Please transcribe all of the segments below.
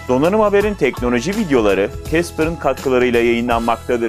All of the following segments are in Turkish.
Donanım Haber'in teknoloji videoları Casper'ın katkılarıyla yayınlanmaktadır.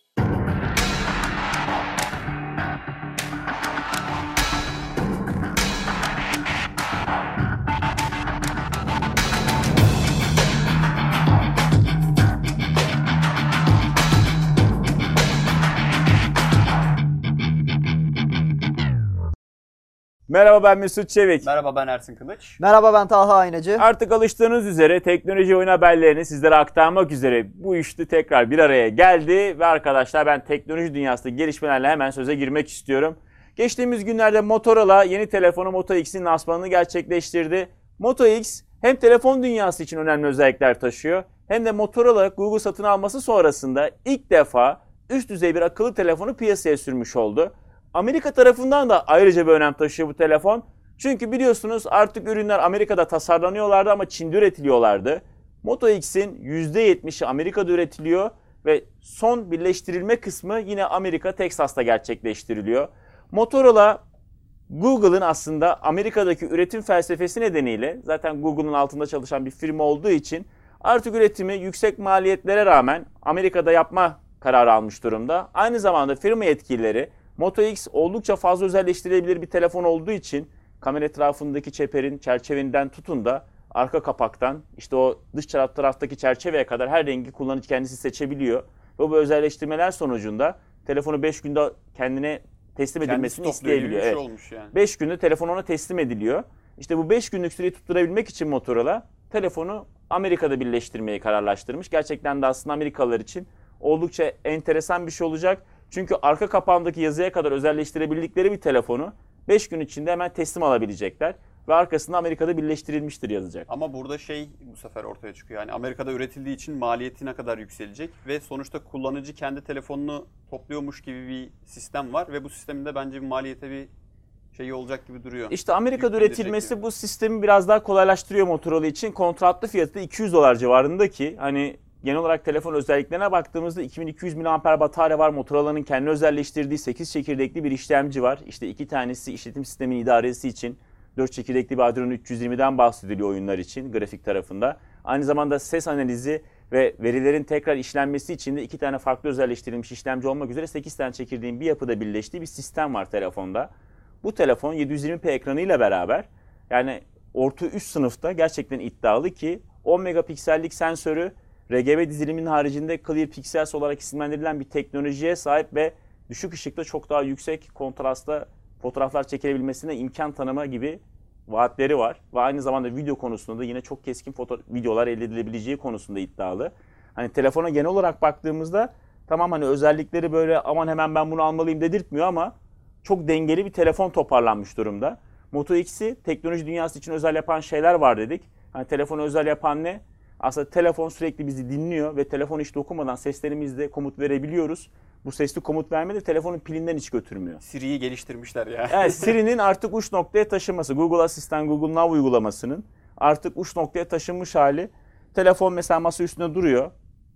Merhaba, ben Mesut Çevik. Merhaba, ben Ersin Kılıç. Merhaba, ben Talha Aynacı. Artık alıştığınız üzere teknoloji oyun haberlerini sizlere aktarmak üzere bu üçlü tekrar bir araya geldi. Ve arkadaşlar, ben teknoloji dünyasındaki gelişmelerle hemen söze girmek istiyorum. Geçtiğimiz günlerde Motorola yeni telefonu Moto X'in lansmanını gerçekleştirdi. Moto X hem telefon dünyası için önemli özellikler taşıyor, hem de Motorola Google satın alması sonrasında ilk defa üst düzey bir akıllı telefonu piyasaya sürmüş oldu. Amerika tarafından da ayrıca bir önem taşıyor bu telefon. Çünkü biliyorsunuz artık ürünler Amerika'da tasarlanıyorlardı ama Çin'de üretiliyorlardı. Moto X'in %70'i Amerika'da üretiliyor ve son birleştirilme kısmı yine Amerika, Teksas'ta gerçekleştiriliyor. Motorola, Google'ın aslında Amerika'daki üretim felsefesi nedeniyle, zaten Google'ın altında çalışan bir firma olduğu için artık üretimi yüksek maliyetlere rağmen Amerika'da yapma kararı almış durumda. Aynı zamanda firma yetkilileri Moto X oldukça fazla özelleştirilebilir bir telefon olduğu için kamera etrafındaki çerçevenden tutun da arka kapaktan işte o dış taraftaki çerçeveye kadar her rengi kullanıcı kendisi seçebiliyor. Ve bu özelleştirmeler sonucunda telefonu 5 günde kendine teslim edilmesini isteyebiliyor. Evet. Olmuş yani. 5 günde telefon ona teslim ediliyor. İşte bu 5 günlük süreyi tutturabilmek için Motorola telefonu Amerika'da birleştirmeyi kararlaştırmış. Gerçekten de aslında Amerikalılar için oldukça enteresan bir şey olacak. Çünkü arka kapağındaki yazıya kadar özelleştirebildikleri bir telefonu 5 gün içinde hemen teslim alabilecekler. Ve arkasında Amerika'da birleştirilmiştir yazacak. Ama burada bu sefer ortaya çıkıyor. Yani Amerika'da üretildiği için maliyetine kadar yükselecek. Ve sonuçta kullanıcı kendi telefonunu topluyormuş gibi bir sistem var. Ve bu sistemin de bence bir maliyete bir olacak gibi duruyor. İşte Amerika'da üretilmesi bu sistemi biraz daha kolaylaştırıyor Motorola için. Kontratlı fiyatı da $200 civarında ki hani genel olarak telefon özelliklerine baktığımızda 2200 mAh batarya var. Motorola'nın kendi özelleştirdiği 8 çekirdekli bir işlemci var. İşte 2 tanesi işletim sisteminin idaresi için, 4 çekirdekli bir Adreno 320'den bahsediliyor oyunlar için grafik tarafında. Aynı zamanda ses analizi ve verilerin tekrar işlenmesi için de 2 tane farklı özelleştirilmiş işlemci olmak üzere 8 tane çekirdeğin bir yapıda birleştiği bir sistem var telefonda. Bu telefon 720p ekranıyla beraber yani orta üst sınıfta gerçekten iddialı ki 10 megapiksellik sensörü, RGB diziliminin haricinde Clear Pixels olarak isimlendirilen bir teknolojiye sahip ve düşük ışıkta çok daha yüksek kontrastta fotoğraflar çekilebilmesine imkan tanıma gibi vaatleri var. Ve aynı zamanda video konusunda da yine çok keskin videolar elde edilebileceği konusunda iddialı. Hani telefona genel olarak baktığımızda tamam hani özellikleri böyle aman hemen ben bunu almalıyım dedirtmiyor ama çok dengeli bir telefon toparlanmış durumda. Moto X'i teknoloji dünyası için özel yapan şeyler var dedik. Hani telefonu özel yapan ne? Aslında telefon sürekli bizi dinliyor ve telefonu hiç dokunmadan seslerimizle komut verebiliyoruz. Bu sesli komut verme de telefonun pilinden hiç götürmüyor. Siri'yi geliştirmişler ya. Evet, Siri'nin artık uç noktaya taşınması, Google Asistan, Google Now uygulamasının artık uç noktaya taşınmış hali. Telefon mesela masa üstünde duruyor.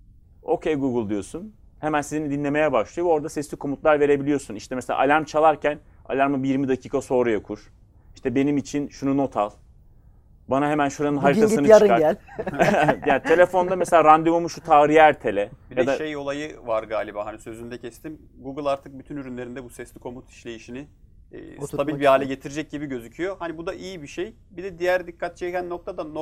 Okey Google diyorsun. Hemen seni dinlemeye başlıyor ve orada sesli komutlar verebiliyorsun. İşte mesela alarm çalarken alarmı bir 20 dakika sonraya kur. İşte benim için şunu not al. Bana hemen şuranın haritasını çıkart. Yarın gel. Yani telefonda mesela randevumu şu tarihe ertele. Bir de olayı var galiba, hani sözünde kestim. Google artık bütün ürünlerinde bu sesli komut işleyişini stabil bir hale getirecek gibi gözüküyor. Hani bu da iyi bir şey. Bir de diğer dikkat çeken nokta da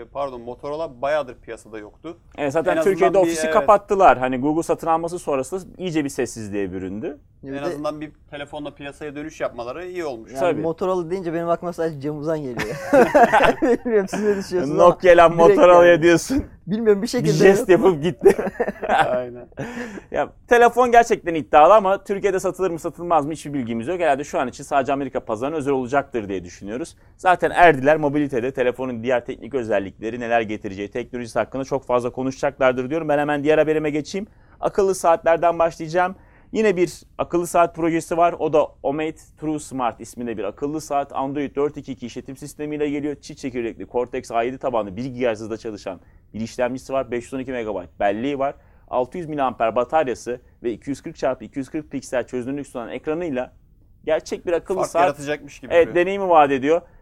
Motorola bayağıdır piyasada yoktu. Evet, zaten Türkiye'de ofisi kapattılar. Hani Google satın alması sonrası iyice bir sessizliğe büründü. En azından bir telefonla piyasaya dönüş yapmaları iyi olmuş. Yani Motorola deyince benim aklıma sadece Cem Uzan geliyor. Bilmiyorum siz ne düşünüyorsunuz Nokia'lan Motorola'ya yani diyorsun. Bilmiyorum bir şekilde. Bir jest yapıp gitti. Aynen. Ya, telefon gerçekten iddialı ama Türkiye'de satılır mı satılmaz mı hiçbir bilgimiz yok. Herhalde şu an için sadece Amerika pazarına özel olacaktır diye düşünüyoruz. Zaten erdiler mobilitede telefonun diğer teknik özellikleri neler getireceği, teknolojisi hakkında çok fazla konuşacaklardır diyorum. Ben hemen diğer haberime geçeyim. Akıllı saatlerden başlayacağım. Yine bir akıllı saat projesi var. O da Omate True Smart isminde bir akıllı saat. Android 4.2 işletim sistemiyle geliyor. Çift çekirdekli Cortex A7 tabanlı 1 GHz hızda çalışan bir işlemcisi var. 512 MB belleği var. 600 mAh bataryası ve 240x240 piksel çözünürlük sunan ekranıyla gerçek bir akıllı fark saat yaratacakmış gibi. Evet, deneyimi vaat ediyor.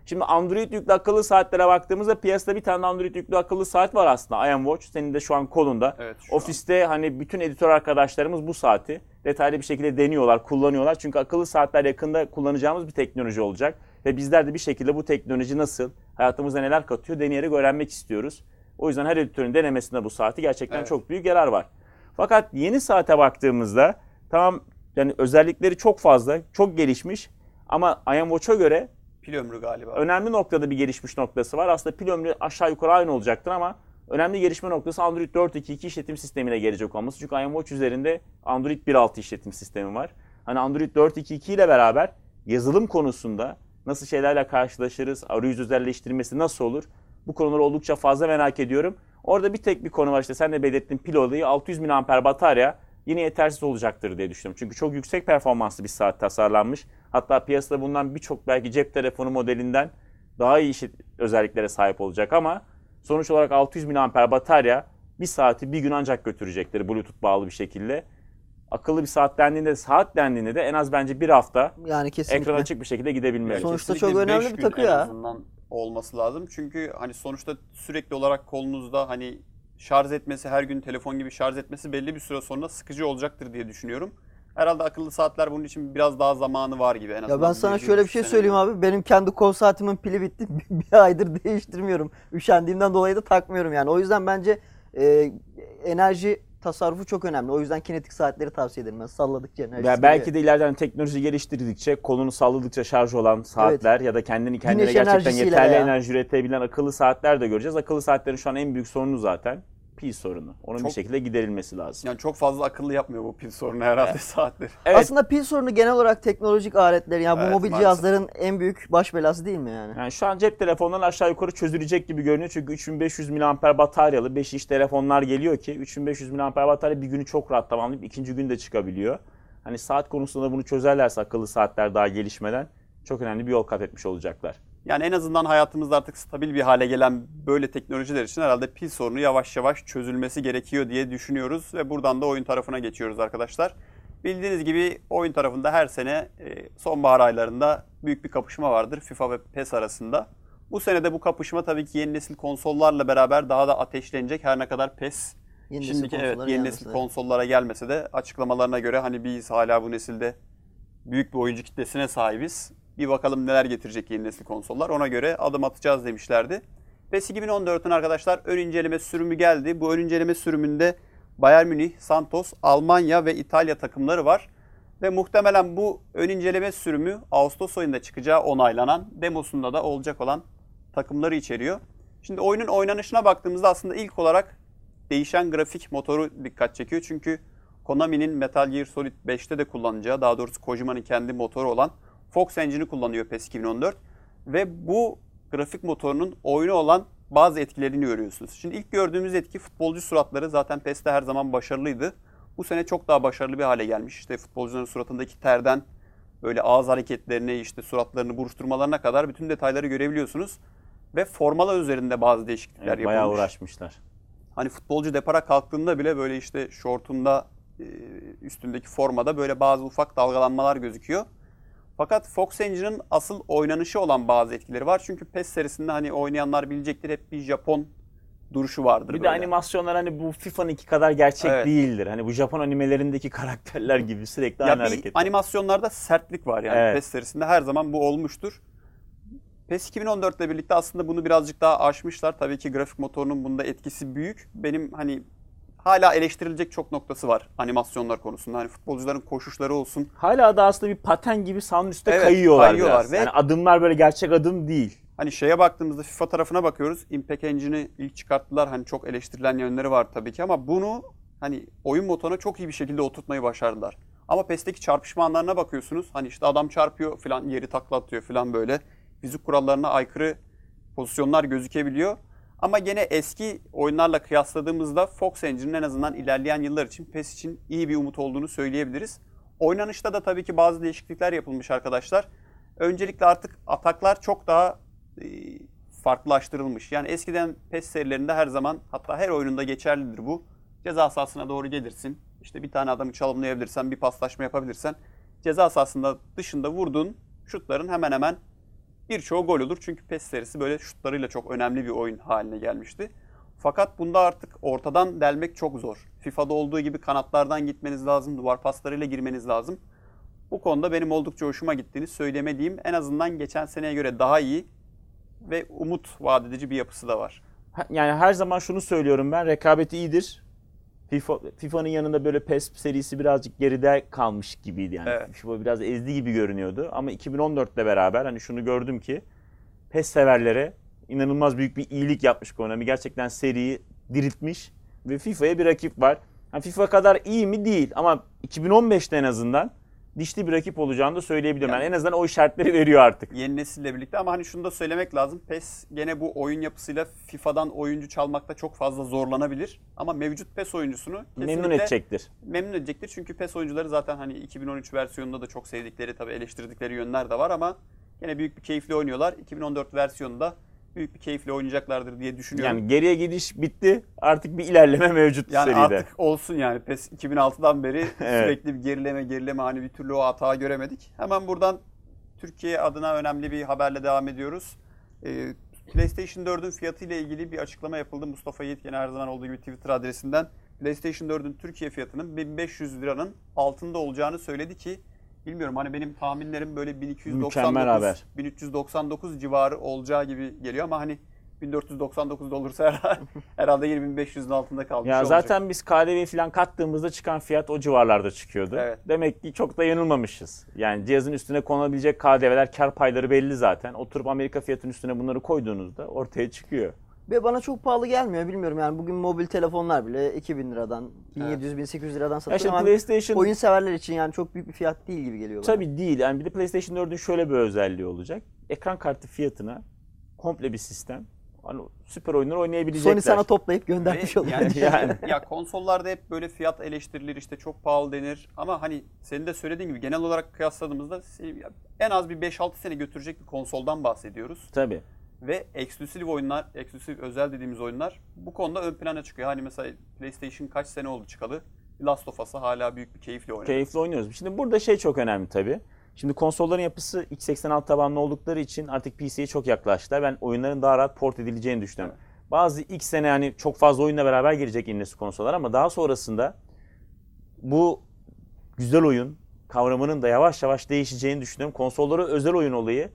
Şimdi Android yüklü akıllı saatlere baktığımızda piyasada bir tane Android yüklü akıllı saat var aslında. IamWatch. Senin de şu an kolunda. Evet, şu Ofiste hani bütün editör arkadaşlarımız bu saati detaylı bir şekilde deniyorlar, kullanıyorlar. Çünkü akıllı saatler yakında kullanacağımız bir teknoloji olacak. Ve bizler de bir şekilde bu teknoloji nasıl, hayatımıza neler katıyor deneyerek öğrenmek istiyoruz. O yüzden her editörün denemesinde bu saati gerçekten çok büyük yarar var. Fakat yeni saate baktığımızda tamam yani özellikleri çok fazla, çok gelişmiş ama IamWatch'a göre Pil ömrü galiba. önemli noktada bir gelişmiş noktası var. Aslında pil ömrü aşağı yukarı aynı olacaktır ama önemli gelişme noktası Android 4.2.2 işletim sistemine gelecek olması. Çünkü IamWatch üzerinde Android 1.6 işletim sistemi var. Hani Android 4.2.2 ile beraber yazılım konusunda nasıl şeylerle karşılaşırız, arayüz özelleştirmesi nasıl olur? Bu konuları oldukça fazla merak ediyorum. Orada bir tek bir konu var işte sen de belirttin pil olayı 600 mAh batarya yine yetersiz olacaktır diye düşünüyorum. Çünkü çok yüksek performanslı bir saat tasarlanmış. Hatta piyasada bundan birçok belki cep telefonu modelinden daha iyi özelliklere sahip olacak ama sonuç olarak 600 mAh batarya bir saati bir gün ancak götürecektir Bluetooth bağlı bir şekilde. Akıllı bir saat dendiğinde de en az bence bir hafta Yani kesinlikle. ekran açık bir şekilde gidebilmeli. Sonuçta Kesinlikle çok önemli 5 bir gün takı en ya. azından olması lazım. Çünkü hani sonuçta sürekli olarak kolunuzda hani şarj etmesi, her gün telefon gibi şarj etmesi belli bir süre sonra sıkıcı olacaktır diye düşünüyorum. Herhalde akıllı saatler bunun için biraz daha zamanı var gibi en azından. Ya ben sana bir şöyle bir buçuk şey sene söyleyeyim gibi. abi. Benim kendi kol saatimin pili bitti. Bir aydır değiştirmiyorum. Üşendiğimden dolayı da takmıyorum yani. O yüzden bence enerji tasarrufu çok önemli. O yüzden kinetik saatleri tavsiye ederim. Ben salladıkça enerji Ya belki de ileriden teknoloji geliştirdikçe, kolunu salladıkça şarj olan saatler ya da kendine Güneş gerçekten enerjisiyle yeterli veya- enerji üretebilen akıllı saatler de göreceğiz. Akıllı saatlerin şu an en büyük sorunu zaten pil sorunu. Onun bir Çok- şekilde giderilmesi lazım. Yani çok fazla akıllı yapmıyor bu pil sorunu herhalde saatleri. Evet. Aslında pil sorunu genel olarak teknolojik aletler yani Evet, bu mobil maalesef. cihazların en büyük baş belası değil mi yani? Yani şu an cep telefonları aşağı yukarı çözülecek gibi görünüyor. Çünkü 3500 mAh bataryalı 5 inç telefonlar geliyor ki 3500 mAh batarya bir günü çok rahat tamamlayıp ikinci gün de çıkabiliyor. Hani saat konusunda bunu çözerlerse akıllı saatler daha gelişmeden çok önemli bir yol kat etmiş olacaklar. Yani en azından hayatımızda artık stabil bir hale gelen böyle teknolojiler için herhalde pil sorunu yavaş yavaş çözülmesi gerekiyor diye düşünüyoruz. Ve buradan da oyun tarafına geçiyoruz arkadaşlar. Bildiğiniz gibi oyun tarafında her sene sonbahar aylarında büyük bir kapışma vardır FIFA ve PES arasında. Bu sene de bu kapışma tabii ki yeni nesil konsollarla beraber daha da ateşlenecek. Her ne kadar PES Yeni nesil şimdiki konsollara yeni gelmesi nesil de. konsollara gelmese de açıklamalarına göre hani biz hala bu nesilde büyük bir oyuncu kitlesine sahibiz. Bir bakalım neler getirecek yeni nesil konsollar. Ona göre adım atacağız demişlerdi. PES 2014'ün arkadaşlar ön inceleme sürümü geldi. Bu ön inceleme sürümünde Bayern Münih, Santos, Almanya ve İtalya takımları var. Ve muhtemelen bu ön inceleme sürümü Ağustos ayında çıkacağı onaylanan, demosunda da olacak olan takımları içeriyor. Şimdi oyunun oynanışına baktığımızda aslında ilk olarak değişen grafik motoru dikkat çekiyor. Çünkü Konami'nin Metal Gear Solid 5'te de kullanacağı, daha doğrusu Kojima'nın kendi motoru olan Fox Engine'i kullanıyor PES 2014. Ve bu grafik motorunun oyunu olan bazı etkilerini görüyorsunuz. Şimdi ilk gördüğümüz etki futbolcu suratları. Zaten PES'te her zaman başarılıydı. Bu sene çok daha başarılı bir hale gelmiş. İşte futbolcuların suratındaki terden böyle ağız hareketlerini, işte suratlarını buruşturmalarına kadar bütün detayları görebiliyorsunuz. Ve formalar üzerinde bazı değişiklikler Evet, yapılmış. bayağı uğraşmışlar. Hani futbolcu depara kalktığında bile böyle işte şortunda üstündeki formada böyle bazı ufak dalgalanmalar gözüküyor. Fakat Fox Engine'ın asıl oynanışı olan bazı etkileri var. Çünkü PES serisinde hani oynayanlar bilecektir hep bir Japon duruşu vardır. Bir de böyle. animasyonlar hani bu FIFA'nınki kadar gerçek Evet. değildir. Hani bu Japon animelerindeki karakterler gibi sürekli Ya aynı bir hareket. animasyonlarda sertlik var yani Evet. PES serisinde her zaman bu olmuştur. PES 2014 ile birlikte aslında bunu birazcık daha aşmışlar. Tabii ki grafik motorunun bunda etkisi büyük. Benim hani hala eleştirilecek çok noktası var animasyonlar konusunda. Hani futbolcuların koşuşları olsun. Hala da aslında bir paten gibi sahanın üstte Evet, kayıyorlar kayıyorlar biraz. ve- Yani adımlar böyle gerçek adım değil. Hani şeye baktığımızda FIFA tarafına bakıyoruz. Impact Engine'i ilk çıkarttılar. Hani çok eleştirilen yönleri var tabii ki ama bunu hani oyun motoruna çok iyi bir şekilde oturtmayı başardılar. Ama PES'teki çarpışma anlarına bakıyorsunuz. Hani işte adam çarpıyor falan, yeri takla atıyor falan böyle. Fizik kurallarına aykırı pozisyonlar gözükebiliyor. Ama gene eski oyunlarla kıyasladığımızda Fox Engine'in en azından ilerleyen yıllar için PES için iyi bir umut olduğunu söyleyebiliriz. Oynanışta da tabii ki bazı değişiklikler yapılmış arkadaşlar. Öncelikle artık ataklar çok daha farklılaştırılmış. Yani eskiden PES serilerinde her zaman, hatta her oyununda geçerlidir bu. Ceza sahasına doğru gelirsin. İşte bir tane adamı çalımlayabilirsen, bir paslaşma yapabilirsen ceza sahasında dışında vurduğun şutların hemen hemen birçoğu gol olur. Çünkü PES serisi böyle şutlarıyla çok önemli bir oyun haline gelmişti. Fakat bunda artık ortadan delmek çok zor. FIFA'da olduğu gibi kanatlardan gitmeniz lazım, duvar paslarıyla girmeniz lazım. Bu konuda benim oldukça hoşuma gittiğini söylemediğim, en azından geçen seneye göre daha iyi ve umut vaat edici bir yapısı da var. Yani her zaman şunu söylüyorum ben, rekabet iyidir. FIFA'nın yanında böyle PES serisi birazcık geride kalmış gibiydi yani. Evet. FIFA biraz ezdi gibi görünüyordu ama 2014'le beraber hani şunu gördüm ki PES severlere inanılmaz büyük bir iyilik yapmış Konami. Gerçekten seriyi diriltmiş ve FIFA'ya bir rakip var. Yani FIFA kadar iyi mi değil ama 2015'te en azından dişli bir rakip olacağını da söyleyebilirim. Yani en azından o işaretleri veriyor artık. Yeni nesille birlikte ama hani şunu da söylemek lazım. PES gene bu oyun yapısıyla FIFA'dan oyuncu çalmakta çok fazla zorlanabilir. Ama mevcut PES oyuncusunu kesinlikle Memnun edecektir. Memnun edecektir. Çünkü PES oyuncuları zaten hani 2013 versiyonunda da çok sevdikleri, tabii eleştirdikleri yönler de var ama gene büyük bir keyifle oynuyorlar. 2014 versiyonunda büyük bir keyifle oynayacaklardır diye düşünüyorum. Yani geriye gidiş bitti. Artık bir ilerleme mevcut Yani seride. artık olsun yani. PES 2006'dan beri Evet. sürekli bir gerileme hani bir türlü o hata göremedik. Hemen buradan Türkiye adına önemli bir haberle devam ediyoruz. PlayStation 4'ün fiyatı ile ilgili bir açıklama yapıldı. Mustafa Yiğit gene her zaman olduğu gibi Twitter adresinden PlayStation 4'ün Türkiye fiyatının 1500 liranın altında olacağını söyledi ki bilmiyorum hani benim tahminlerim böyle Mükemmel haber. 1399 civarı olacağı gibi geliyor ama hani 1499 da olursa herhalde 2500'ün altında kalmış Ya olacak. zaten biz KDV falan kattığımızda çıkan fiyat o civarlarda çıkıyordu. Evet. Demek ki çok da yanılmamışız. Yani cihazın üstüne konulabilecek KDV'ler, kar payları belli zaten. Oturup Amerika fiyatının üstüne bunları koyduğunuzda ortaya çıkıyor. Ve bana çok pahalı gelmiyor, bilmiyorum yani bugün mobil telefonlar bile 2000 liradan, 1700-1800 liradan Ya satılıyor işte ama PlayStation oyun severler için yani çok büyük bir fiyat değil gibi geliyor bana. tabii değil. Yani bir de PlayStation 4'ün şöyle bir özelliği olacak. Ekran kartı fiyatına komple bir sistem. Hani süper oyunları oynayabilecekler. Sony sana toplayıp göndermiş Ve oluyor. Yani. ya konsollarda hep böyle fiyat eleştirilir işte çok pahalı denir ama hani senin de söylediğin gibi genel olarak kıyasladığımızda en az bir 5-6 sene götürecek bir konsoldan bahsediyoruz. Tabii. Ve eksklusif oyunlar, eksklusif özel dediğimiz oyunlar bu konuda ön plana çıkıyor. Hani mesela PlayStation kaç sene oldu çıkalı? Last of Us'ı hala büyük bir keyifle oynuyoruz. Keyifli oynuyoruz. Şimdi burada şey çok önemli tabii. Şimdi konsolların yapısı x86 tabanlı oldukları için artık PC'ye çok yaklaştılar. Ben oyunların daha rahat port edileceğini düşünüyorum. Evet. Bazı ilk sene hani çok fazla oyunla beraber gelecek yeni nesil konsollar ama daha sonrasında bu güzel oyun kavramının da yavaş yavaş değişeceğini düşünüyorum. Konsollara özel oyun olayı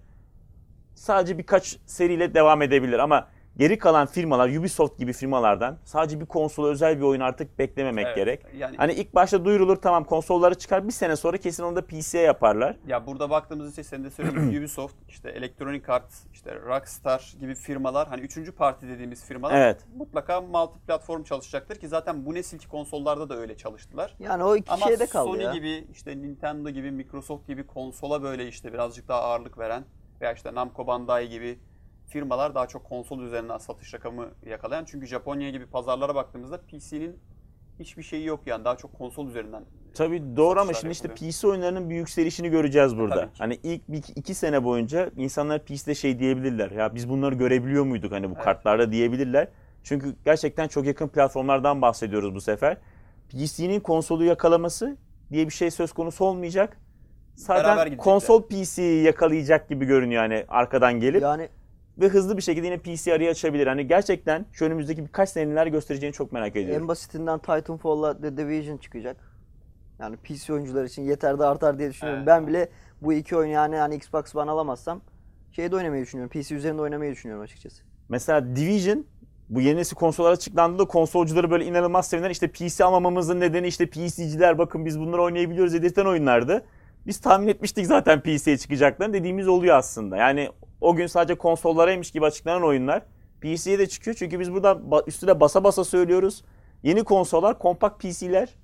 sadece birkaç seriyle devam edebilir ama geri kalan firmalar, Ubisoft gibi firmalardan sadece bir konsola özel bir oyun artık beklememek Evet, gerek. yani- Hani ilk başta duyurulur, tamam konsolları çıkar, bir sene sonra kesin onu da PC'ye yaparlar. Ya burada baktığımız için senin de söylediğin gibi Ubisoft, işte Electronic Arts, işte Rockstar gibi firmalar, hani üçüncü parti dediğimiz firmalar Evet. mutlaka multi platform çalışacaktır ki zaten bu nesilki konsollarda da öyle çalıştılar. Yani o iki Ama şeyde kaldı Sony ya. gibi, işte Nintendo gibi, Microsoft gibi konsola böyle işte birazcık daha ağırlık veren veya işte Namco Bandai gibi firmalar daha çok konsol üzerinden satış rakamı yakalayan. Çünkü Japonya gibi pazarlara baktığımızda PC'nin hiçbir şeyi yok yani daha çok konsol üzerinden. Tabii doğru ama satışlar şimdi işte yapılıyor. PC oyunlarının bir yükselişini göreceğiz burada. Tabii ki. Hani ilk 2 sene boyunca insanlar PC'de şey diyebilirler. Ya biz bunları görebiliyor muyduk hani bu Evet. kartlarda diyebilirler. Çünkü gerçekten çok yakın platformlardan bahsediyoruz bu sefer. PC'nin konsolu yakalaması diye bir şey söz konusu olmayacak. Beraber Zaten gidecekler. konsol PC'yi yakalayacak gibi görünüyor hani arkadan gelip. Yani Ve hızlı bir şekilde yine PC arayı açabilir. Hani gerçekten şu önümüzdeki birkaç sene neler göstereceğini çok merak ediyorum. en basitinden Titanfall'la The Division çıkacak. Yani PC oyuncular için yeter de artar diye düşünüyorum. Evet. Ben bile bu iki oyunu yani hani Xbox One alamazsam şeyde oynamayı düşünüyorum. PC üzerinde oynamayı düşünüyorum açıkçası. Mesela Division bu yeni nesil konsollar açıklandığında konsolcuları böyle inanılmaz sevinen işte PC almamamızın nedeni işte PC'ciler bakın biz bunları oynayabiliyoruz dedirten oyunlardı. Biz tahmin etmiştik zaten PC'ye çıkacaklarını dediğimiz oluyor aslında. Yani o gün sadece konsollaraymış gibi açıklanan oyunlar PC'ye de çıkıyor. Çünkü biz burada üstüne basa basa söylüyoruz. Yeni konsollar, kompakt PC'ler.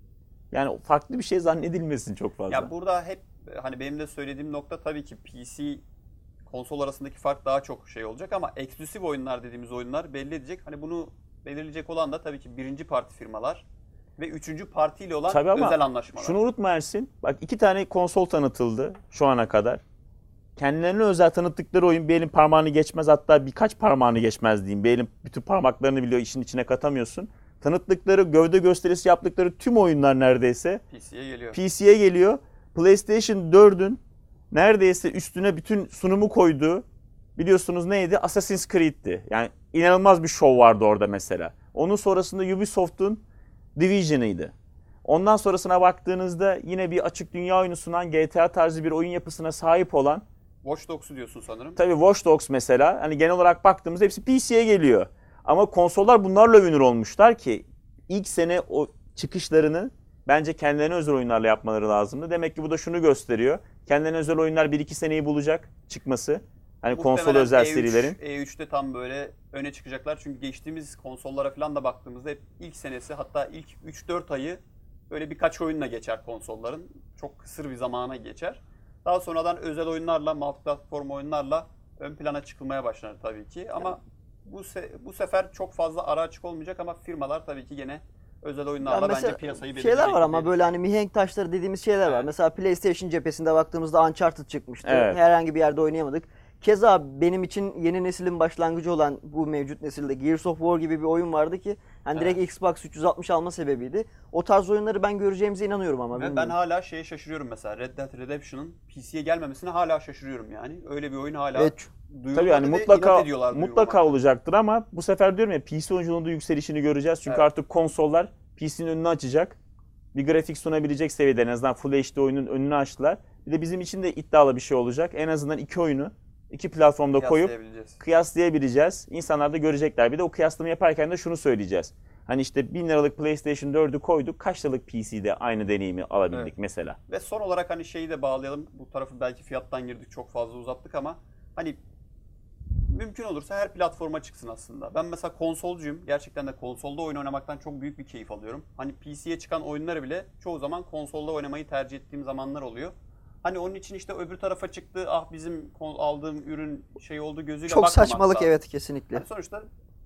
Yani farklı bir şey zannedilmesin çok fazla. Ya burada hep hani benim de söylediğim nokta tabii ki PC konsol arasındaki fark daha çok şey olacak ama eksklusif oyunlar dediğimiz oyunlar belli edecek. Hani bunu belirleyecek olan da tabii ki birinci parti firmalar ve üçüncü partiyle olan Tabii ama özel anlaşmalar. şunu unutma Ersin. Bak 2 tane konsol tanıtıldı şu ana kadar. Kendilerine özel tanıttıkları oyun bir elin parmağını geçmez, hatta birkaç parmağını geçmez diyeyim. Bir elin bütün parmaklarını biliyor, işin içine katamıyorsun. Tanıttıkları, gövde gösterisi yaptıkları tüm oyunlar neredeyse PC'ye geliyor. PC'ye geliyor. PlayStation 4'ün neredeyse üstüne bütün sunumu koyduğu, biliyorsunuz neydi? Assassin's Creed'ti. Yani inanılmaz bir şov vardı orada mesela. Onun sonrasında Ubisoft'un Division'ıydı. Ondan sonrasına baktığınızda yine bir açık dünya oyunu sunan GTA tarzı bir oyun yapısına sahip olan, Watch Dogs'u diyorsun sanırım. tabii Watch Dogs mesela, hani genel olarak baktığımızda hepsi PC'ye geliyor. Ama konsollar bunlarla övünür olmuşlar ki ilk sene o çıkışlarını bence kendilerine özel oyunlarla yapmaları lazımdı. Demek ki bu da şunu gösteriyor. Kendilerine özel oyunlar 1-2 seneyi bulacak çıkması. Hani konsol Muhtemelen özel E3, serilerin. E3'te tam böyle öne çıkacaklar. Çünkü geçtiğimiz konsollara falan da baktığımızda hep ilk senesi, hatta ilk 3-4 ayı böyle birkaç oyunla geçer konsolların. Çok kısır bir zamana geçer. Daha sonradan özel oyunlarla, multiplatform oyunlarla ön plana çıkılmaya başlanır tabii ki. Ama bu sefer çok fazla ara açık olmayacak ama firmalar tabii ki gene özel oyunlarla bence piyasayı belirleyecek. Şeyler var ama gibi. böyle hani mihenk taşları dediğimiz şeyler var. Evet. Mesela PlayStation cephesinde baktığımızda Uncharted çıkmıştı. Evet. Herhangi bir yerde oynayamadık. Keza benim için yeni neslin başlangıcı olan bu mevcut nesilde Gears of War gibi bir oyun vardı ki hani direkt Evet. Xbox 360 alma sebebiydi. O tarz oyunları ben göreceğimize inanıyorum ama Ve ben bilmiyorum. hala şeye şaşırıyorum mesela. Red Dead Redemption'ın PC'ye gelmemesine hala şaşırıyorum yani. Öyle bir oyun hala Evet. duyurulmadı Tabii yani ve mutlaka inat ediyorlar mutlaka duyurmamakta. olacaktır ama bu sefer diyorum ya, PC oyunculuğunda yükselişini göreceğiz. Çünkü Evet. artık konsollar PC'nin önünü açacak. Bir grafik sunabilecek seviyede, en azından Full HD oyunun önünü açtılar. Bir de bizim için de iddialı bir şey olacak. En azından iki oyunu iki platformda koyup Kıyaslayabileceğiz. kıyaslayabileceğiz. İnsanlar da görecekler. Bir de o kıyaslama yaparken de şunu söyleyeceğiz. Hani işte 1000 liralık PlayStation 4'ü koyduk. Kaç liralık PC'de aynı deneyimi alabildik Evet. mesela. Ve son olarak hani şeyi de bağlayalım. Bu tarafı belki fiyattan girdik, çok fazla uzattık ama hani mümkün olursa her platforma çıksın aslında. Ben mesela konsolcuyum. Gerçekten de konsolda oyun oynamaktan çok büyük bir keyif alıyorum. Hani PC'ye çıkan oyunları bile çoğu zaman konsolda oynamayı tercih ettiğim zamanlar oluyor. Hani onun için işte öbür tarafa çıktı, ah bizim aldığım ürün şey oldu gözüyle Çok bakmamak saçmalık, lazım. evet, kesinlikle. Yani sonuçta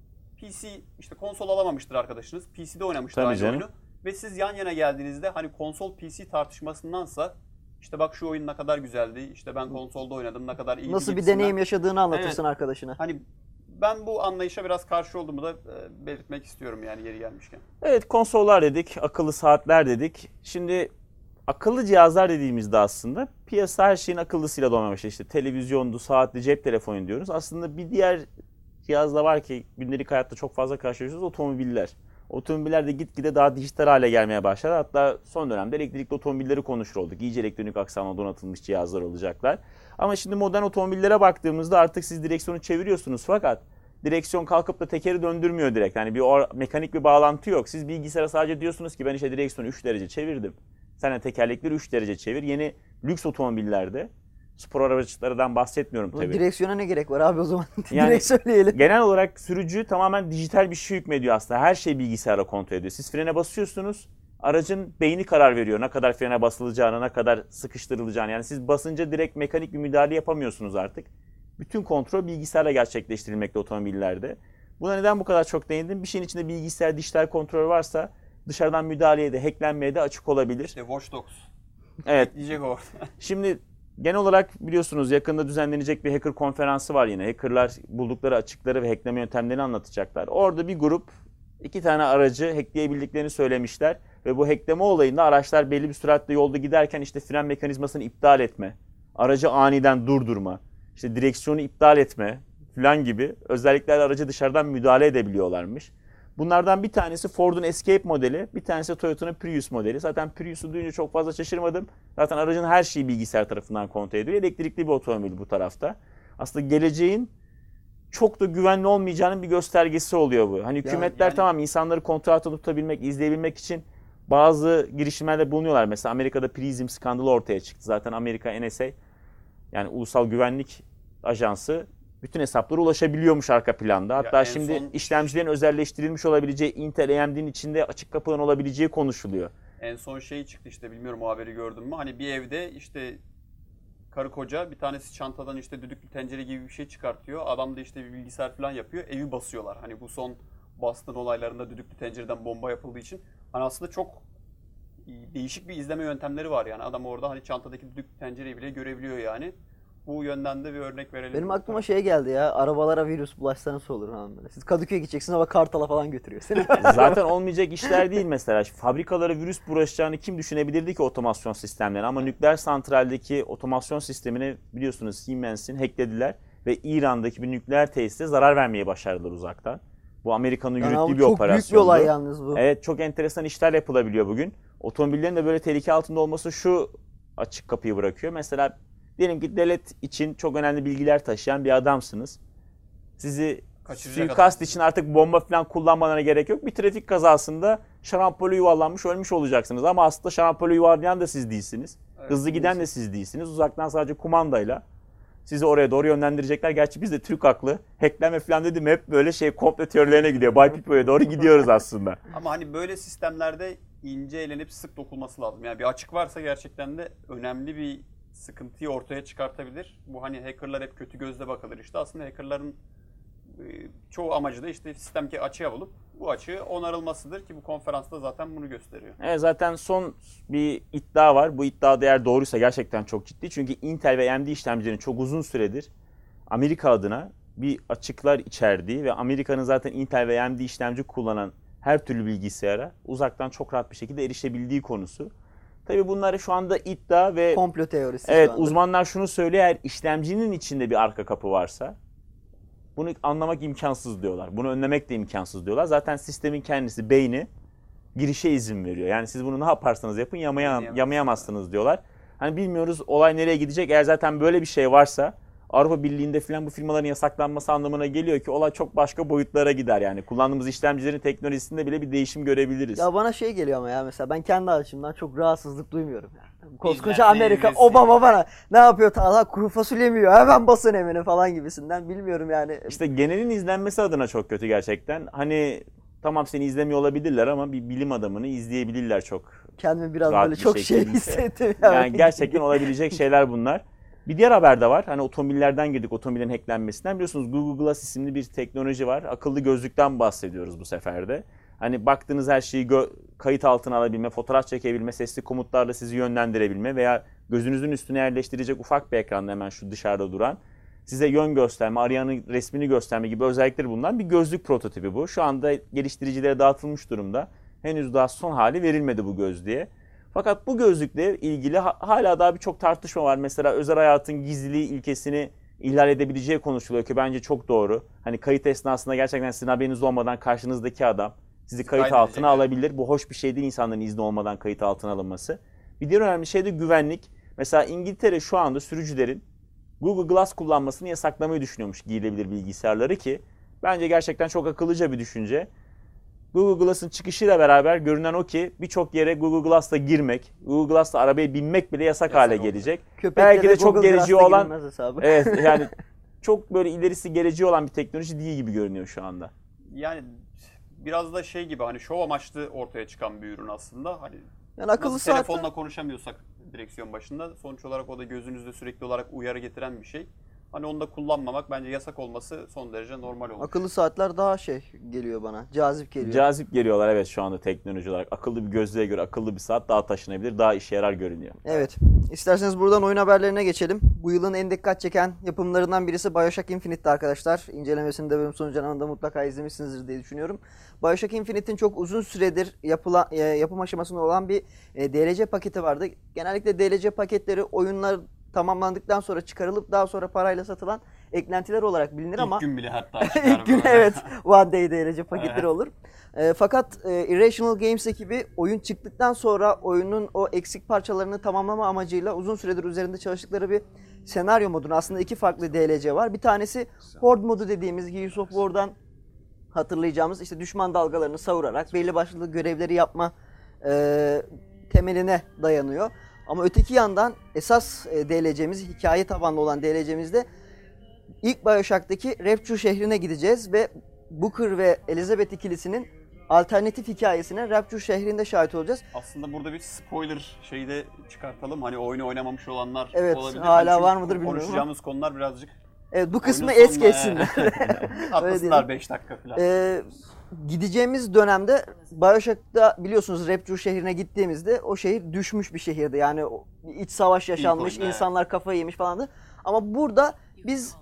PC, işte konsol alamamıştır arkadaşınız. PC'de oynamıştır Tabii aynı canım. oyunu. Ve siz yan yana geldiğinizde hani konsol PC tartışmasındansa işte bak şu oyun ne kadar güzeldi, işte ben konsolda oynadım, ne kadar iyiydi Nasıl bir gibisinden. deneyim yaşadığını anlatırsın Evet. arkadaşına. Hani ben bu anlayışa biraz karşı olduğumu da belirtmek istiyorum yani yeri gelmişken. Evet, konsollar dedik, akıllı saatler dedik. Şimdi akıllı cihazlar dediğimizde aslında piyasa her şeyin akıllısıyla dolmaya başladı. İşte televizyondu, saatli, cep telefonu diyoruz. Aslında bir diğer cihaz da var ki gündelik hayatta çok fazla karşılaşıyoruz, otomobiller. Otomobiller de gitgide daha dijital hale gelmeye başladı. Hatta son dönemde elektrikli otomobilleri konuşur olduk. İyice elektronik aksamla donatılmış cihazlar olacaklar. Ama şimdi modern otomobillere baktığımızda artık siz direksiyonu çeviriyorsunuz fakat direksiyon kalkıp da tekeri döndürmüyor direkt. Yani mekanik bir bağlantı yok. Siz bilgisayara sadece diyorsunuz ki ben işte direksiyonu 3 derece çevirdim. Sen de tekerlekleri 3 derece çevir. Yeni lüks otomobillerde, spor araçlardan bahsetmiyorum Bu tabii. direksiyona ne gerek var abi o zaman? Yani Direkt söyleyelim. Genel olarak sürücü tamamen dijital bir şey hükmediyor aslında. Her şeyi bilgisayara kontrol ediyor. Siz frene basıyorsunuz, aracın beyni karar veriyor. Ne kadar frene basılacağına, ne kadar sıkıştırılacağına. Yani siz basınca direkt mekanik bir müdahale yapamıyorsunuz artık. Bütün kontrol bilgisayarla gerçekleştirilmekte otomobillerde. Buna neden bu kadar çok değindim? Bir şeyin içinde bilgisayar, dijital kontrol varsa dışarıdan müdahaleye de, hacklenmeye de açık olabilir. İşte Watch Dogs Evet. diyecek o. Şimdi genel olarak biliyorsunuz yakında düzenlenecek bir hacker konferansı var yine. Hackerlar buldukları açıkları ve hackleme yöntemlerini anlatacaklar. Orada bir grup 2 tane aracı hackleyebildiklerini söylemişler. Ve bu hackleme olayında araçlar belli bir süratle yolda giderken işte fren mekanizmasını iptal etme, aracı aniden durdurma, işte direksiyonu iptal etme falan gibi özelliklerle aracı dışarıdan müdahale edebiliyorlarmış. Bunlardan bir tanesi Ford'un Escape modeli, bir tanesi Toyota'nın Prius modeli. Zaten Prius'u duyunca çok fazla şaşırmadım. Zaten aracın her şeyi bilgisayar tarafından kontrol ediliyor. Elektrikli bir otomobil bu tarafta. Aslında geleceğin çok da güvenli olmayacağının bir göstergesi oluyor bu. Hani hükümetler yani- tamam insanları kontrol altında tutabilmek, izleyebilmek için bazı girişimlerde bulunuyorlar. Mesela Amerika'da Prism skandalı ortaya çıktı. Zaten Amerika NSA, yani Ulusal Güvenlik Ajansı, bütün hesaplara ulaşabiliyormuş arka planda. Hatta en şimdi son- işlemcilerin özelleştirilmiş olabileceği, Intel AMD'nin içinde açık kapıların olabileceği konuşuluyor. En son şey çıktı işte, bilmiyorum o haberi gördün mü? Hani bir evde işte karı koca, bir tanesi çantadan işte düdüklü tencere gibi bir şey çıkartıyor. Adam da işte bir bilgisayar falan yapıyor. Evi basıyorlar. Hani bu son Boston olaylarında düdüklü tencereden bomba yapıldığı için. Hani aslında çok değişik bir izleme yöntemleri var yani. Adam orada hani çantadaki düdüklü tencereyi bile görebiliyor yani. bu yönden de bir örnek verelim. Benim aklıma şey geldi ya. Arabalara virüs bulaşsa nasıl olur falan böyle. Siz Kadıköy'e gideceksiniz ama Kartal'a falan götürüyor seni. Zaten olmayacak işler değil mesela. Fabrikalara virüs bulaşacağını kim düşünebilirdi ki otomasyon sistemlerine? Ama nükleer santraldeki otomasyon sistemini biliyorsunuz Siemens'in hacklediler ve İran'daki bir nükleer tesise zarar vermeyi başardılar uzaktan. Bu Amerika'nın yürüttüğü bir çok operasyondu. büyük bir olay yalnız bu. Evet, çok enteresan işler yapılabiliyor bugün. Otomobillerin de böyle tehlike altında olması şu açık kapıyı bırakıyor. Mesela diyelim ki devlet için çok önemli bilgiler taşıyan bir adamsınız. Sizi suikast için artık bomba falan kullanmalarına gerek yok. Bir trafik kazasında şarampole yuvarlanmış ölmüş olacaksınız. Ama aslında şarampole yuvarlayan da siz değilsiniz. Evet, Hızlı giden de siz değilsiniz. Uzaktan sadece kumandayla sizi oraya doğru yönlendirecekler. Gerçi biz de Türk aklı hackleme falan dedim hep böyle komplo teorilerine gidiyor. Bay Pipo'ya doğru gidiyoruz aslında. Ama hani böyle sistemlerde ince elenip sık dokunması lazım. Yani bir açık varsa gerçekten de önemli bir sıkıntıyı ortaya çıkartabilir. Bu hani hackerlar hep kötü gözle bakılır işte. Aslında hackerların çoğu amacı da işte sistemki açığa bulup bu açığı onarılmasıdır ki bu konferansta zaten bunu gösteriyor. Evet, zaten son bir iddia var. Bu iddia da eğer doğruysa gerçekten çok ciddi. Çünkü Intel ve AMD işlemcilerin çok uzun süredir Amerika adına bir açıklar içerdiği ve Amerika'nın zaten Intel ve AMD işlemci kullanan her türlü bilgisayara uzaktan çok rahat bir şekilde erişebildiği konusu. Tabii bunlar şu anda iddia ve Komplo teorisi evet, şu anda. uzmanlar şunu söylüyor, eğer işlemcinin içinde bir arka kapı varsa bunu anlamak imkansız diyorlar. Bunu önlemek de imkansız diyorlar. Zaten sistemin kendisi, beyni girişe izin veriyor. Yani siz bunu ne yaparsanız yapın yamayamazsınız diyorlar. Hani bilmiyoruz olay nereye gidecek. Eğer zaten böyle bir şey varsa Avrupa Birliği'nde falan bu firmaların yasaklanması anlamına geliyor ki olay çok başka boyutlara gider yani. Kullandığımız işlemcilerin teknolojisinde bile bir değişim görebiliriz. Ya bana şey geliyor ama ya mesela ben kendi açımdan çok rahatsızlık duymuyorum yani. Koskoca İzlensin, Amerika, izlensin. Obama bana ne yapıyor Talha kuru fasulye mi yiyor hemen basın emini falan gibisinden bilmiyorum yani. İşte genelin izlenmesi adına çok kötü gerçekten. Hani tamam seni izlemiyor olabilirler ama bir bilim adamını izleyebilirler çok. Kendimi biraz rahat böyle bir çok şey şekilde. hissettim. Yani gerçekten olabilecek şeyler bunlar. Bir diğer haber de var. Hani otomobillerden girdik, otomobillerin hacklenmesinden. Biliyorsunuz Google Glass isimli bir teknoloji var. Akıllı gözlükten bahsediyoruz bu sefer de. Hani baktığınız her şeyi kayıt altına alabilme, fotoğraf çekebilme, sesli komutlarla sizi yönlendirebilme veya gözünüzün üstüne yerleştirecek ufak bir ekranda hemen şu dışarıda duran size yön gösterme, arayanın resmini gösterme gibi özellikleri bulunan bir gözlük prototipi bu. Şu anda geliştiricilere dağıtılmış durumda. Henüz daha son hali verilmedi bu gözlüğe. Fakat bu gözlükle ilgili hala daha birçok tartışma var. Mesela özel hayatın gizliliği ilkesini ihlal edebileceği konuşuluyor ki bence çok doğru. Hani kayıt esnasında gerçekten sizin haberiniz olmadan karşınızdaki adam sizi kayıt altına alabilir. Bu hoş bir şey değil, insanların izni olmadan kayıt altına alınması. Bir diğer önemli şey de güvenlik. Mesela İngiltere şu anda sürücülerin Google Glass kullanmasını yasaklamayı düşünüyormuş giyilebilir bilgisayarları ki bence gerçekten çok akıllıca bir düşünce. Google Glass'ın çıkışıyla beraber görünen o ki birçok yere Google Glass'la girmek, Google Glass'la arabaya binmek bile yasak hale gelecek. Belki de çok geleceği olan, evet yani çok böyle ilerisi geleceği olan bir teknoloji değil gibi görünüyor şu anda. Yani biraz da şey gibi hani şov amaçlı ortaya çıkan bir ürün aslında. Hani yani akıllı nasıl telefonla konuşamıyorsak direksiyon başında sonuç olarak o da gözünüzde sürekli olarak uyarı getiren bir şey. Hani onu da kullanmamak bence yasak olması son derece normal olmuş. Akıllı saatler daha şey geliyor bana. Cazip geliyor. Cazip geliyorlar evet şu anda teknoloji olarak. Akıllı bir gözlüğe göre akıllı bir saat daha taşınabilir, daha işe yarar görünüyor. Evet. İsterseniz buradan oyun haberlerine geçelim. Bu yılın en dikkat çeken yapımlarından birisi BioShock Infinite'ti arkadaşlar. İncelemesini de bölüm sonu canımda mutlaka izlemişsinizdir diye düşünüyorum. BioShock Infinite'in çok uzun süredir yapım aşamasında olan bir DLC paketi vardı. Genellikle DLC paketleri oyunlar tamamlandıktan sonra çıkarılıp daha sonra parayla satılan eklentiler olarak bilinir ama İlk gün bile hatta çıkar. ilk gün evet one day DLC paketleri olur. Fakat Irrational Games ekibi oyun çıktıktan sonra oyunun o eksik parçalarını tamamlama amacıyla uzun süredir üzerinde çalıştıkları bir senaryo modunu aslında iki farklı DLC var. Bir tanesi Horde modu dediğimiz Gears of War'dan hatırlayacağımız işte düşman dalgalarını savurarak belli başlı görevleri yapma temeline dayanıyor. Ama öteki yandan esas DLC'miz, hikaye tabanlı olan DLC'mizde ilk BioShock'taki Rapture şehrine gideceğiz ve Booker ve Elizabeth ikilisinin alternatif hikayesine Rapture şehrinde şahit olacağız. Aslında burada bir spoiler şeyi de çıkartalım. Hani oyunu oynamamış olanlar evet, olabilir. hala hani var mıdır bilmiyorum. Konuşacağımız konular birazcık. Evet bu kısmı es geçsinler. Atlasınlar 5 dakika falan. Gideceğimiz dönemde BioShock'ta biliyorsunuz Rapture şehrine gittiğimizde o şehir düşmüş bir şehirdi. Yani iç savaş yaşanmış, insanlar kafayı yemiş falandı. Ama burada biz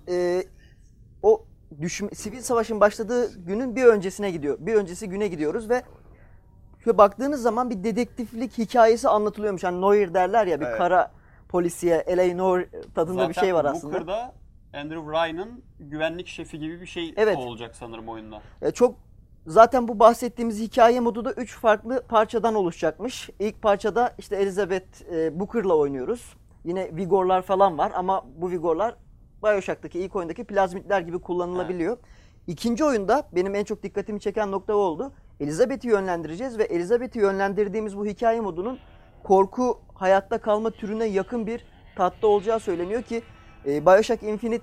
o sivil savaşın başladığı günün bir öncesine gidiyor. Bir öncesi güne gidiyoruz ve şöyle baktığınız zaman bir dedektiflik hikayesi anlatılıyormuş. Hani Noir derler ya, bir Evet. kara polisiye, L.A. Noir tadında bir şey var aslında. Booker'da Andrew Ryan'ın güvenlik şefi gibi bir şey Evet. olacak sanırım oyunda. Çok zaten bu bahsettiğimiz hikaye modu da 3 farklı parçadan oluşacakmış. İlk parçada işte Elizabeth Booker'la oynuyoruz. Yine Vigor'lar falan var ama bu Vigor'lar BioShock'taki ilk oyundaki plazmitler gibi kullanılabiliyor. İkinci oyunda benim en çok dikkatimi çeken nokta o oldu. Elizabeth'i yönlendireceğiz ve Elizabeth'i yönlendirdiğimiz bu hikaye modunun korku, hayatta kalma türüne yakın bir tatta olacağı söyleniyor ki BioShock Infinite